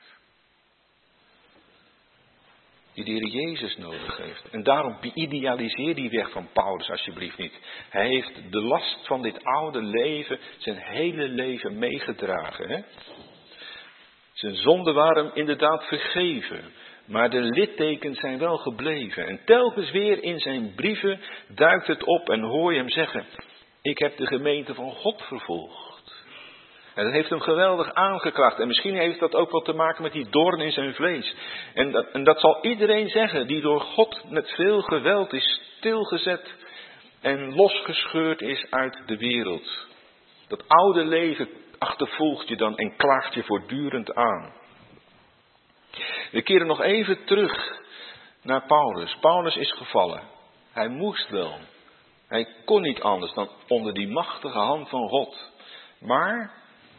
Die de Heer Jezus nodig heeft. En daarom idealiseer die weg van Paulus alsjeblieft niet. Hij heeft de last van dit oude leven zijn hele leven meegedragen. Zijn zonden waren hem inderdaad vergeven. Maar de littekens zijn wel gebleven. En telkens weer in zijn brieven duikt het op en hoor je hem zeggen: ik heb de gemeente van God vervolgd. En dat heeft hem geweldig aangeklaagd. En misschien heeft dat ook wat te maken met die doorn in zijn vlees. En dat zal iedereen zeggen die door God met veel geweld is stilgezet en losgescheurd is uit de wereld. Dat oude leven achtervolgt je dan en klaagt je voortdurend aan. We keren nog even terug naar Paulus. Paulus is gevallen. Hij moest wel. Hij kon niet anders dan onder die machtige hand van God. Maar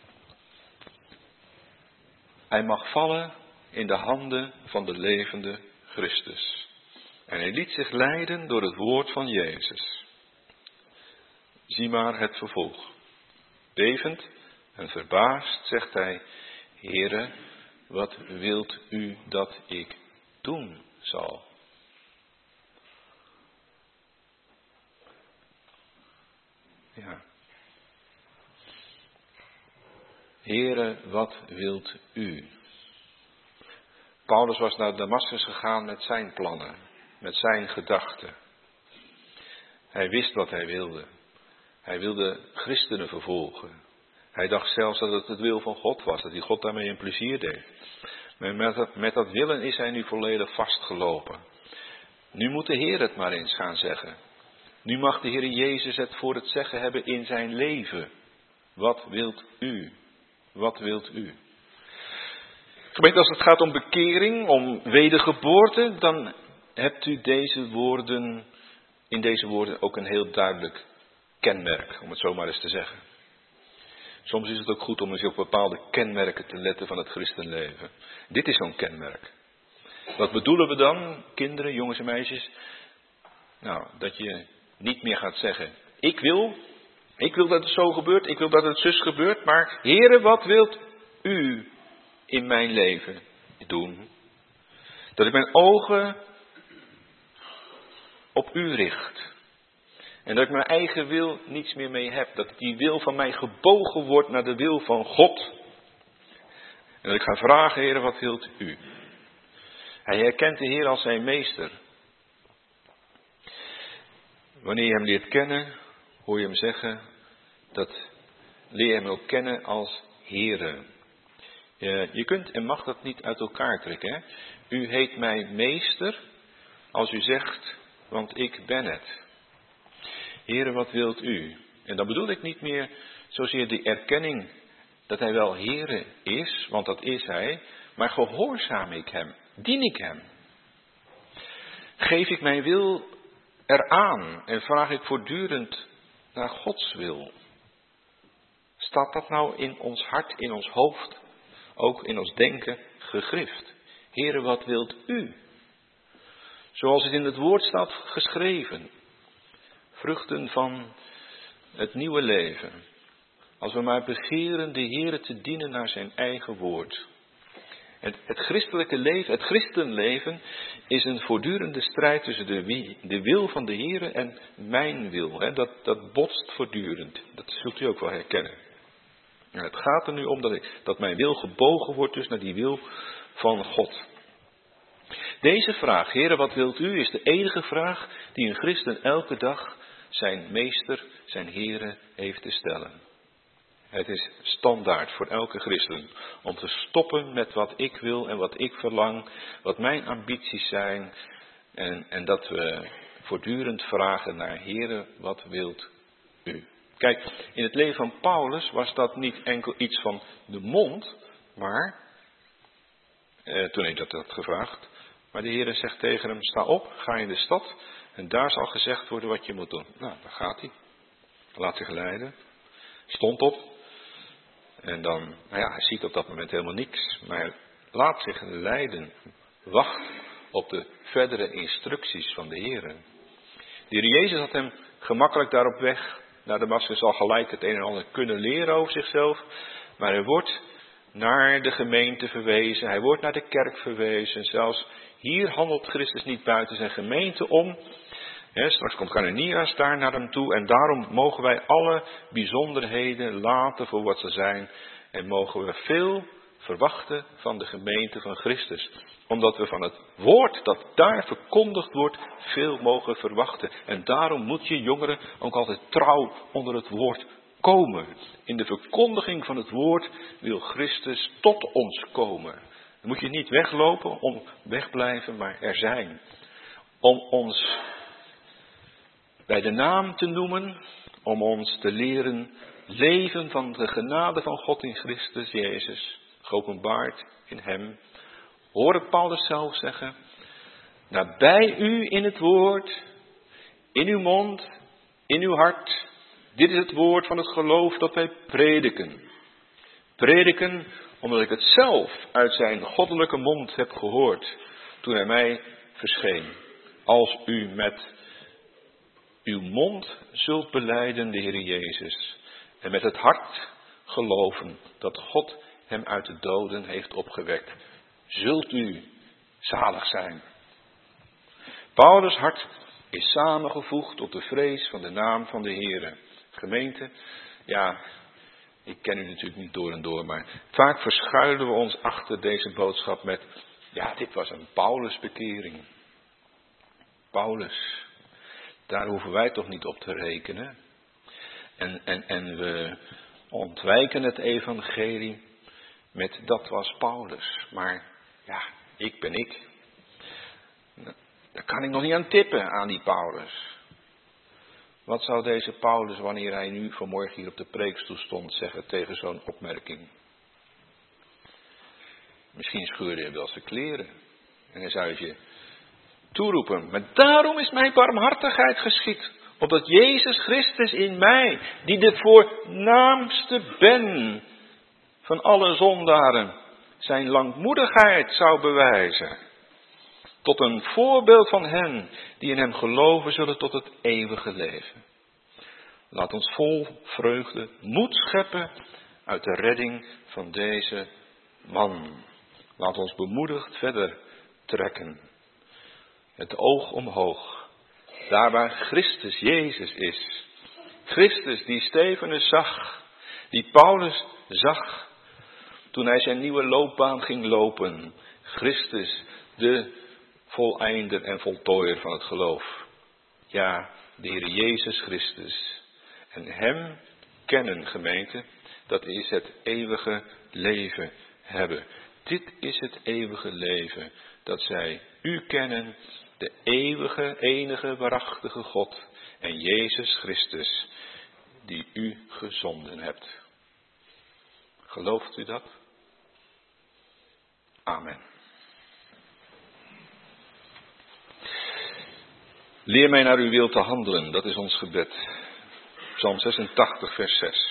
hij mag vallen in de handen van de levende Christus. En hij liet zich leiden door het woord van Jezus. Zie maar het vervolg. Bevend en verbaasd zegt hij: Heere, wat wilt u dat ik doen zal? Ja. Heere, wat wilt u? Paulus was naar Damascus gegaan met zijn plannen, met zijn gedachten. Hij wist wat hij wilde. Hij wilde christenen vervolgen. Hij dacht zelfs dat het wil van God was, dat hij God daarmee een plezier deed. Maar met dat willen is hij nu volledig vastgelopen. Nu moet de Heer het maar eens gaan zeggen. Nu mag de Heer Jezus het voor het zeggen hebben in zijn leven. Wat wilt u? Wat wilt u? Gemeente, als het gaat om bekering, om wedergeboorte, dan hebt u in deze woorden ook een heel duidelijk kenmerk, om het zo maar eens te zeggen. Soms is het ook goed om eens op bepaalde kenmerken te letten van het christenleven. Dit is zo'n kenmerk. Wat bedoelen we dan, kinderen, jongens en meisjes? Nou, dat je niet meer gaat zeggen, ik wil dat het zo gebeurt, ik wil dat het zus gebeurt, maar Heere, wat wilt u in mijn leven doen? Dat ik mijn ogen op u richt. En dat ik mijn eigen wil niets meer mee heb. Dat die wil van mij gebogen wordt naar de wil van God. En dat ik ga vragen, Heer, wat wilt u? Hij herkent de Heer als zijn meester. Wanneer je hem leert kennen, hoor je hem zeggen, leer hem ook kennen als Heere. Je kunt en mag dat niet uit elkaar trekken. Hè? U heet mij meester als u zegt, want ik ben het. Heere, wat wilt u? En dan bedoel ik niet meer zozeer de erkenning dat hij wel Heere is, want dat is hij, maar gehoorzaam ik hem, dien ik hem. Geef ik mijn wil eraan en vraag ik voortdurend naar Gods wil. Staat dat nou in ons hart, in ons hoofd, ook in ons denken gegrift? Heere, wat wilt u? Zoals het in het woord staat geschreven. Vruchten van het nieuwe leven. Als we maar begeren de Heere te dienen naar zijn eigen woord. Het christelijke leven, het christenleven is een voortdurende strijd tussen de wil van de Heere en mijn wil. Dat botst voortdurend. Dat zult u ook wel herkennen. Het gaat er nu om dat mijn wil gebogen wordt dus naar die wil van God. Deze vraag, Heere, wat wilt u, is de enige vraag die een christen elke dag zijn meester, zijn Heere heeft te stellen. Het is standaard voor elke christen om te stoppen met wat ik wil en wat ik verlang, wat mijn ambities zijn. En dat we voortdurend vragen naar Heere, wat wilt u? Kijk, in het leven van Paulus was dat niet enkel iets van de mond, maar, toen hij dat had gevraagd, maar de Heere zegt tegen hem, sta op, ga in de stad en daar zal gezegd worden wat je moet doen. Nou, daar gaat hij. Laat zich leiden. Stond op. En dan, hij ziet op dat moment helemaal niks. Maar hij laat zich leiden. Wacht op de verdere instructies van de Heere. De Heer Jezus had hem gemakkelijk daar op weg naar Damascus al gelijk het een en ander kunnen leren over zichzelf. Maar hij wordt naar de gemeente verwezen. Hij wordt naar de kerk verwezen. Zelfs hier handelt Christus niet buiten zijn gemeente om. Straks komt Ananias daar naar hem toe. En daarom mogen wij alle bijzonderheden laten voor wat ze zijn. En mogen we veel verwachten van de gemeente van Christus. Omdat we van het woord dat daar verkondigd wordt veel mogen verwachten. En daarom moet je jongeren ook altijd trouw onder het woord komen. In de verkondiging van het woord wil Christus tot ons komen. Dan moet je niet weglopen, wegblijven, maar er zijn. Om ons bij de naam te noemen, om ons te leren leven van de genade van God in Christus Jezus, geopenbaard in hem. Hoor Paulus zelf zeggen, nabij u in het woord, in uw mond, in uw hart. Dit is het woord van het geloof dat wij prediken. Prediken omdat ik het zelf uit zijn goddelijke mond heb gehoord toen hij mij verscheen. Als u met uw mond zult belijden de Heer Jezus en met het hart geloven dat God hem uit de doden heeft opgewekt, zult u zalig zijn. Paulus' hart is samengevoegd tot de vrees van de naam van de Heer. Gemeente, ja, ik ken u natuurlijk niet door en door, maar vaak verschuilen we ons achter deze boodschap met Ja, dit was een Paulusbekering. Paulus, daar hoeven wij toch niet op te rekenen. En we ontwijken het evangelie met dat was Paulus. Maar ja, ik ben ik. Daar kan ik nog niet aan tippen, aan die Paulus. Wat zou deze Paulus, wanneer hij nu vanmorgen hier op de preekstoel stond, zeggen tegen zo'n opmerking? Misschien scheurde hij wel zijn kleren. En dan zou je toeroepen. Maar daarom is mijn barmhartigheid geschied. Opdat Jezus Christus in mij, die de voornaamste ben van alle zondaren, zijn langmoedigheid zou bewijzen. Tot een voorbeeld van hen die in hem geloven zullen tot het eeuwige leven. Laat ons vol vreugde moed scheppen uit de redding van deze man. Laat ons bemoedigd verder trekken. Het oog omhoog. Daar waar Christus Jezus is. Christus die Stefanus zag. Die Paulus zag. Toen hij zijn nieuwe loopbaan ging lopen. Christus de voleinder en voltooier van het geloof. Ja, de Heer Jezus Christus. En hem kennen, gemeente, dat is het eeuwige leven hebben. Dit is het eeuwige leven, dat zij u kennen, de eeuwige, enige, waarachtige God en Jezus Christus, die u gezonden hebt. Gelooft u dat? Amen. Leer mij naar uw wil te handelen, dat is ons gebed. Psalm 86, vers 6.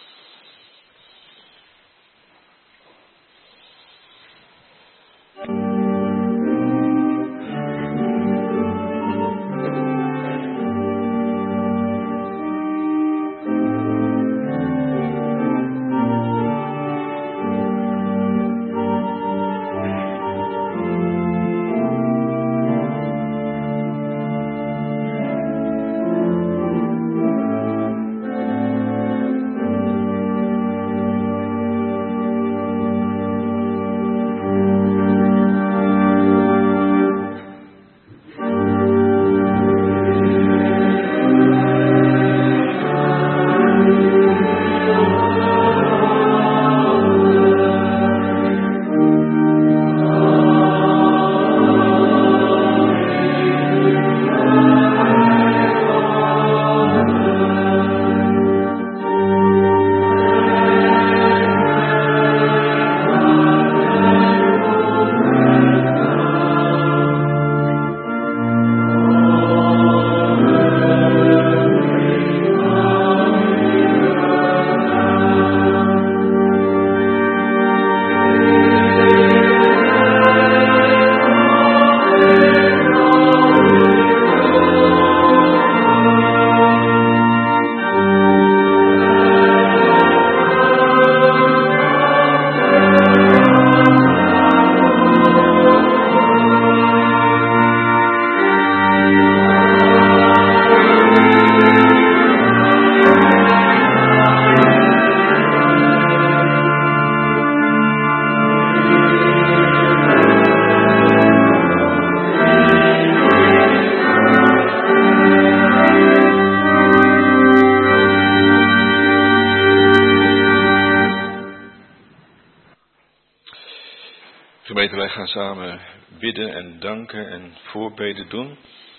Gemeente, wij gaan samen bidden en danken en voorbeden doen.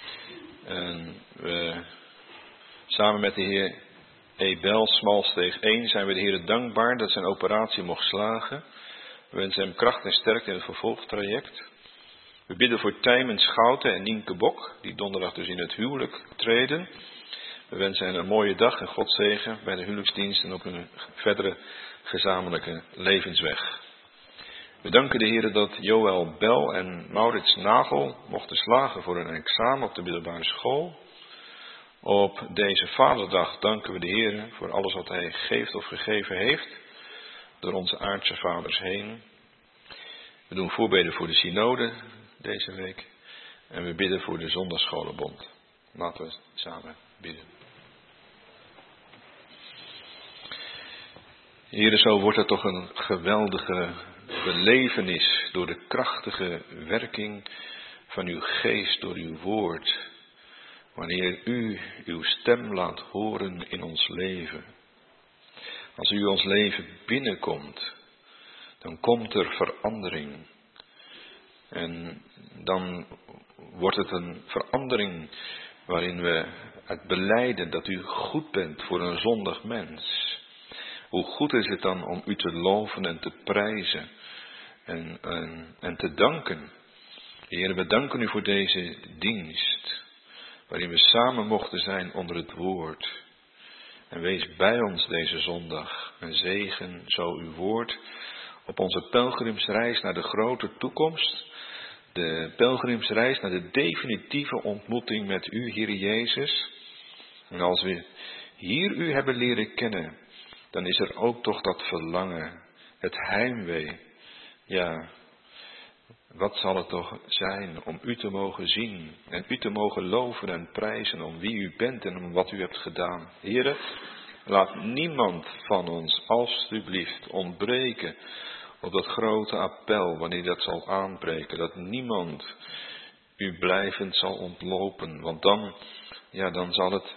En we, samen met de heer Ebel, Smalsteeg 1, zijn we de Heer dankbaar dat zijn operatie mocht slagen. We wensen hem kracht en sterkte in het vervolgtraject. We bidden voor Tijmen Schouten en Nienke Bok, die donderdag dus in het huwelijk treden. We wensen hen een mooie dag en Godzegen bij de huwelijksdienst en op hun verdere gezamenlijke levensweg. We danken de Heer dat Joël Bel en Maurits Nagel mochten slagen voor een examen op de middelbare school. Op deze Vaderdag danken we de Heer voor alles wat Hij geeft of gegeven heeft, door onze aardse vaders heen. We doen voorbeden voor de synode deze week en we bidden voor de Zondagsscholenbond. Laten we samen bidden. Heer, zo wordt het toch een geweldige belevenis door de krachtige werking van uw geest, door uw woord. Wanneer u uw stem laat horen in ons leven. Als u ons leven binnenkomt, dan komt er verandering. En dan wordt het een verandering waarin we het belijden dat u goed bent voor een zondig mens. Hoe goed is het dan om u te loven en te prijzen en te danken. Heer, we danken u voor deze dienst, waarin we samen mochten zijn onder het woord. En wees bij ons deze zondag en zegen zo uw woord op onze pelgrimsreis naar de grote toekomst. De pelgrimsreis naar de definitieve ontmoeting met u, Heer Jezus. En als we hier u hebben leren kennen, dan is er ook toch dat verlangen, het heimwee. Ja, wat zal het toch zijn om u te mogen zien en u te mogen loven en prijzen om wie u bent en om wat u hebt gedaan. Heere, laat niemand van ons alstublieft ontbreken op dat grote appel wanneer dat zal aanbreken. Dat niemand u blijvend zal ontlopen, want dan zal het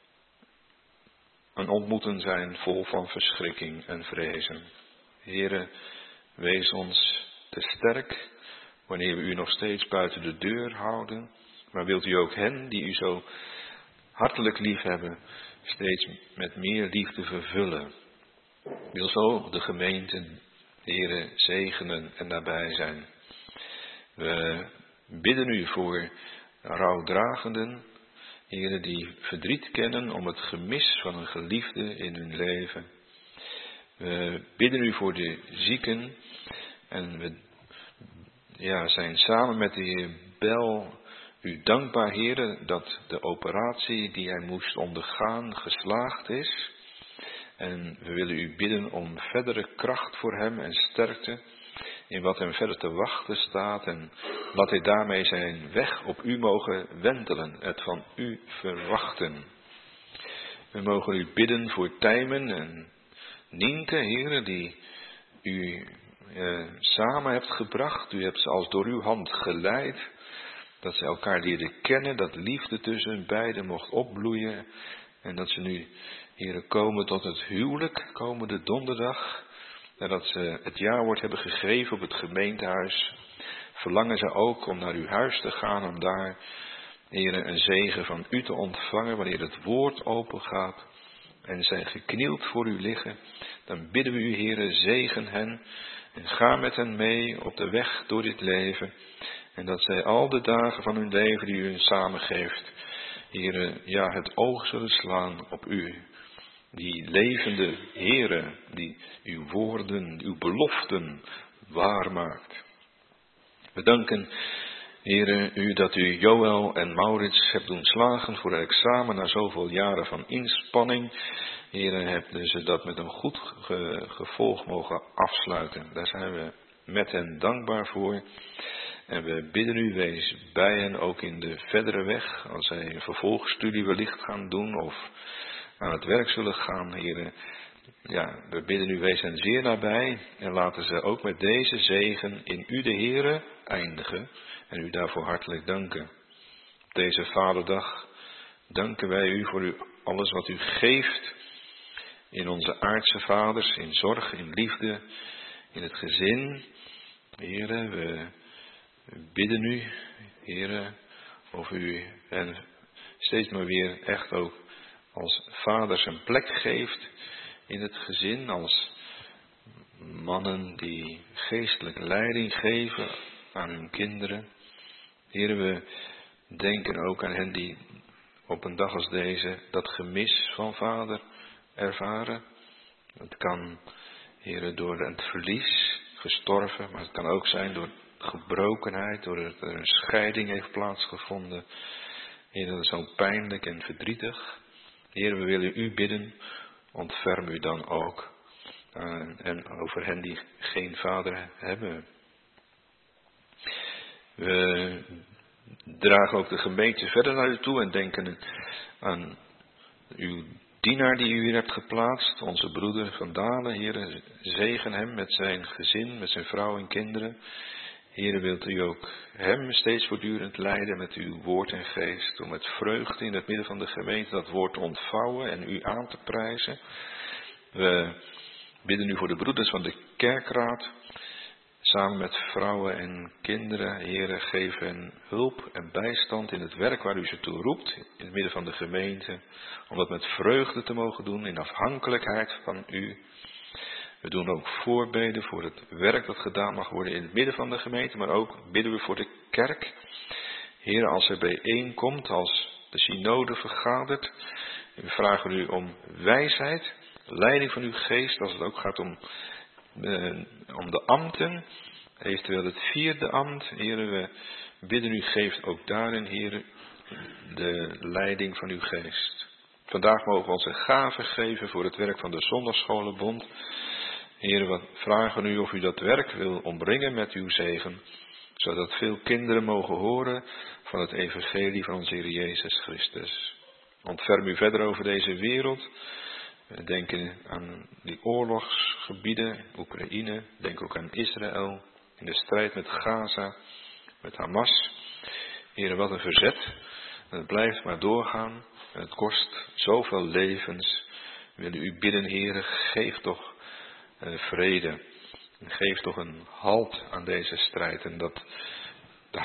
een ontmoeten zijn vol van verschrikking en vrezen. Heere, wees ons te sterk wanneer we u nog steeds buiten de deur houden. Maar wilt u ook hen die u zo hartelijk lief hebben, steeds met meer liefde vervullen. Wil zo de gemeente, Heere, zegenen en nabij zijn. We bidden u voor rouwdragenden, Heere, die verdriet kennen om het gemis van een geliefde in hun leven. We bidden u voor de zieken en we zijn samen met de Heer Bel u dankbaar, Heere, dat de operatie die hij moest ondergaan geslaagd is. En we willen u bidden om verdere kracht voor hem en sterkte in wat hem verder te wachten staat. En laat hij daarmee zijn weg op u mogen wentelen, het van u verwachten. We mogen u bidden voor Tijmen en Nienke, Heere, die u samen hebt gebracht. U hebt ze als door uw hand geleid. Dat ze elkaar leren kennen, dat liefde tussen beiden mocht opbloeien. En dat ze nu, Heere, komen tot het huwelijk, komende donderdag. Nadat ze het jaarwoord hebben gegeven op het gemeentehuis, verlangen ze ook om naar uw huis te gaan, om daar, Heere, een zegen van u te ontvangen wanneer het woord open gaat. En zij geknield voor u liggen, dan bidden we u, Heere, zegen hen en ga met hen mee op de weg door dit leven. En dat zij al de dagen van hun leven die u hun samengeeft, Heere, het oog zullen slaan op u. Die levende Heere, die uw woorden, uw beloften waarmaakt. We danken, Heere, u dat u Joël en Maurits hebt doen slagen voor het examen na zoveel jaren van inspanning. Heere, hebben ze dat met een goed gevolg mogen afsluiten. Daar zijn we met hen dankbaar voor. En we bidden u, wees bij hen ook in de verdere weg, als zij een vervolgstudie wellicht gaan doen of aan het werk zullen gaan, Heere. We bidden u, wees hen zeer nabij en laten ze ook met deze zegen in u de Heere eindigen en u daarvoor hartelijk danken. Op deze Vaderdag danken wij u voor alles wat u geeft in onze aardse vaders, in zorg, in liefde, in het gezin. Heere, we bidden u, Heere, of u hen steeds maar weer echt ook als vaders een plek geeft in het gezin, als mannen die geestelijke leiding geven aan hun kinderen. Heere, we denken ook aan hen die op een dag als deze dat gemis van vader ervaren. Het kan, Heere, door het verlies gestorven, maar het kan ook zijn door gebrokenheid, doordat er een scheiding heeft plaatsgevonden. Heer, dat is zo pijnlijk en verdrietig. Heer, we willen u bidden, ontferm u dan ook. En over hen die geen vader hebben. We dragen ook de gemeente verder naar u toe en denken aan uw dienaar die u hier hebt geplaatst, onze broeder Van Dalen, Heere, zegen hem met zijn gezin, met zijn vrouw en kinderen. Heere, wilt u ook hem steeds voortdurend leiden met uw woord en geest, om met vreugde in het midden van de gemeente dat woord te ontvouwen en u aan te prijzen. We bidden u voor de broeders van de kerkraad, samen met vrouwen en kinderen. Heere, geef hen hulp en bijstand in het werk waar u ze toe roept, in het midden van de gemeente, om dat met vreugde te mogen doen, in afhankelijkheid van u. We doen ook voorbeden voor het werk dat gedaan mag worden in het midden van de gemeente, maar ook bidden we voor de kerk. Heer, als er bijeenkomt, als de synode vergadert, we vragen u om wijsheid, leiding van uw geest, als het ook gaat om de ambten, eventueel het vierde ambt. Heer, we bidden u, geeft ook daarin, Heer, de leiding van uw geest. Vandaag mogen we onze gaven geven voor het werk van de Zondagsscholenbond. Heer, we vragen u of u dat werk wil omringen met uw zegen, zodat veel kinderen mogen horen van het evangelie van onze Heer Jezus Christus. Ontferm u verder over deze wereld. We denken aan die oorlogsgebieden, Oekraïne, denk ook aan Israël, in de strijd met Gaza, met Hamas. Heer, wat een verzet. En het blijft maar doorgaan en het kost zoveel levens. We willen u bidden, Heer, geef toch vrede. En geef toch een halt aan deze strijd. En dat de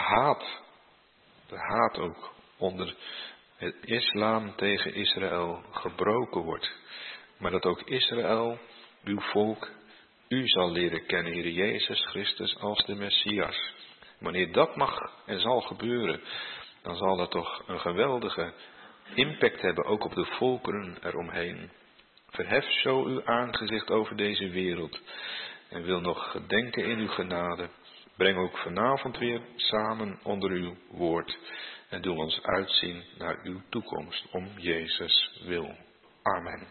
haat ook onder het islam tegen Israël gebroken wordt. Maar dat ook Israël, uw volk, u zal leren kennen, Heer Jezus Christus, als de Messias. Wanneer dat mag en zal gebeuren, dan zal dat toch een geweldige impact hebben, ook op de volkeren eromheen. Verhef zo uw aangezicht over deze wereld en wil nog gedenken in uw genade. Breng ook vanavond weer samen onder uw woord en doe ons uitzien naar uw toekomst om Jezus wil. Amen.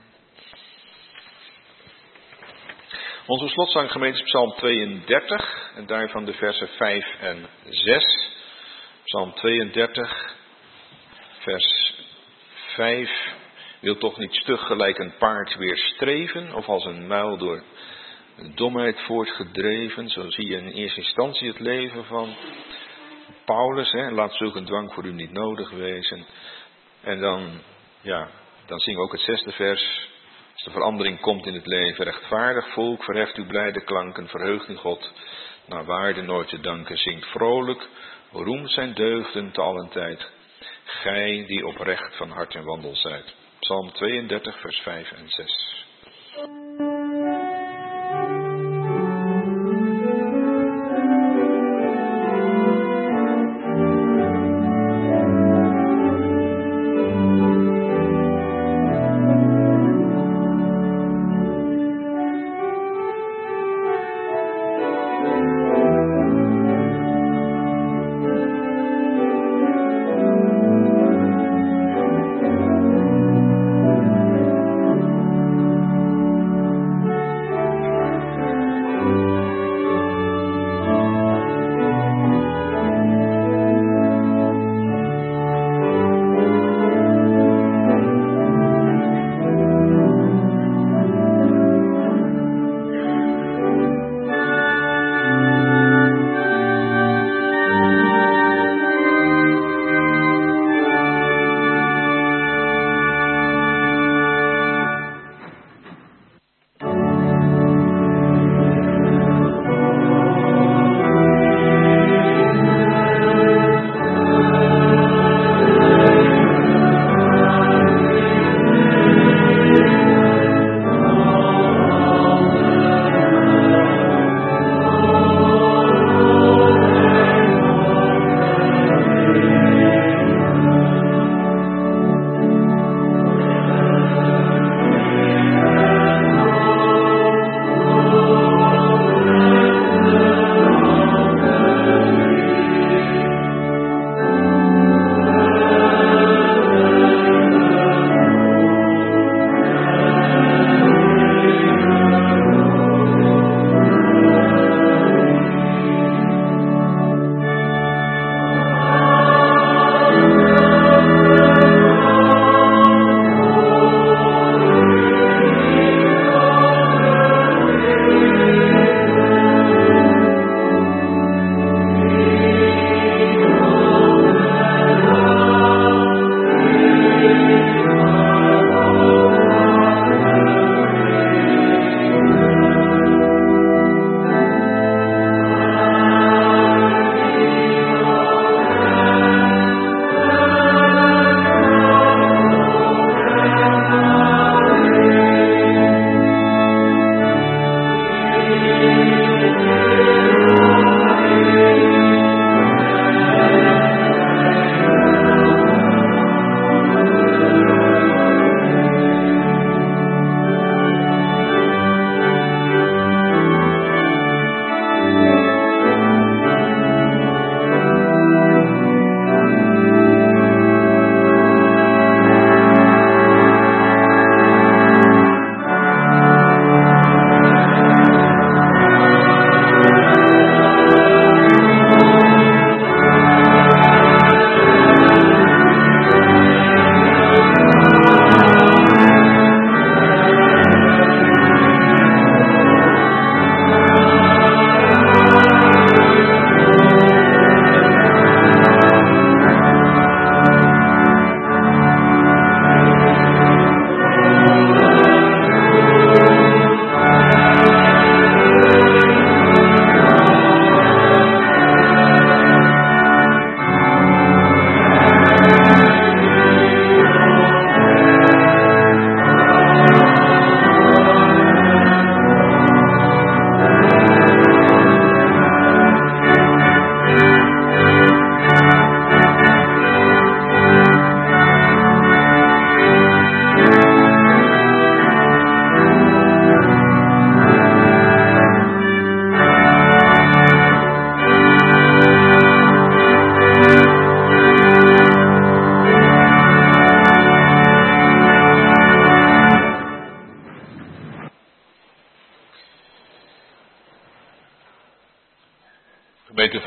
Onze slotzanggemeente is Psalm 32 en daarvan de versen 5 en 6. Psalm 32, vers 5. Wil toch niet stug gelijk een paard weer streven, of als een muil door domheid voortgedreven. Zo zie je in eerste instantie het leven van Paulus. Laat zulk een dwang voor u niet nodig wezen. En dan zien we ook het 6e vers. Als de verandering komt in het leven, rechtvaardig volk, verheft uw blijde klanken, verheugt in God, naar waarde nooit te danken, zingt vrolijk, roemt zijn deugden te allen tijd, gij die oprecht van hart en wandel zijt. Psalm 32, vers 5 en 6.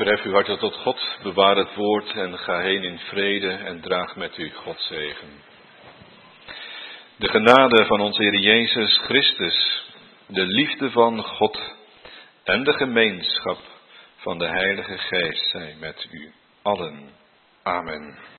Verhef uw harten tot God, bewaar het woord en ga heen in vrede en draag met u Gods zegen. De genade van onze Heer Jezus Christus, de liefde van God en de gemeenschap van de Heilige Geest zij met u allen. Amen.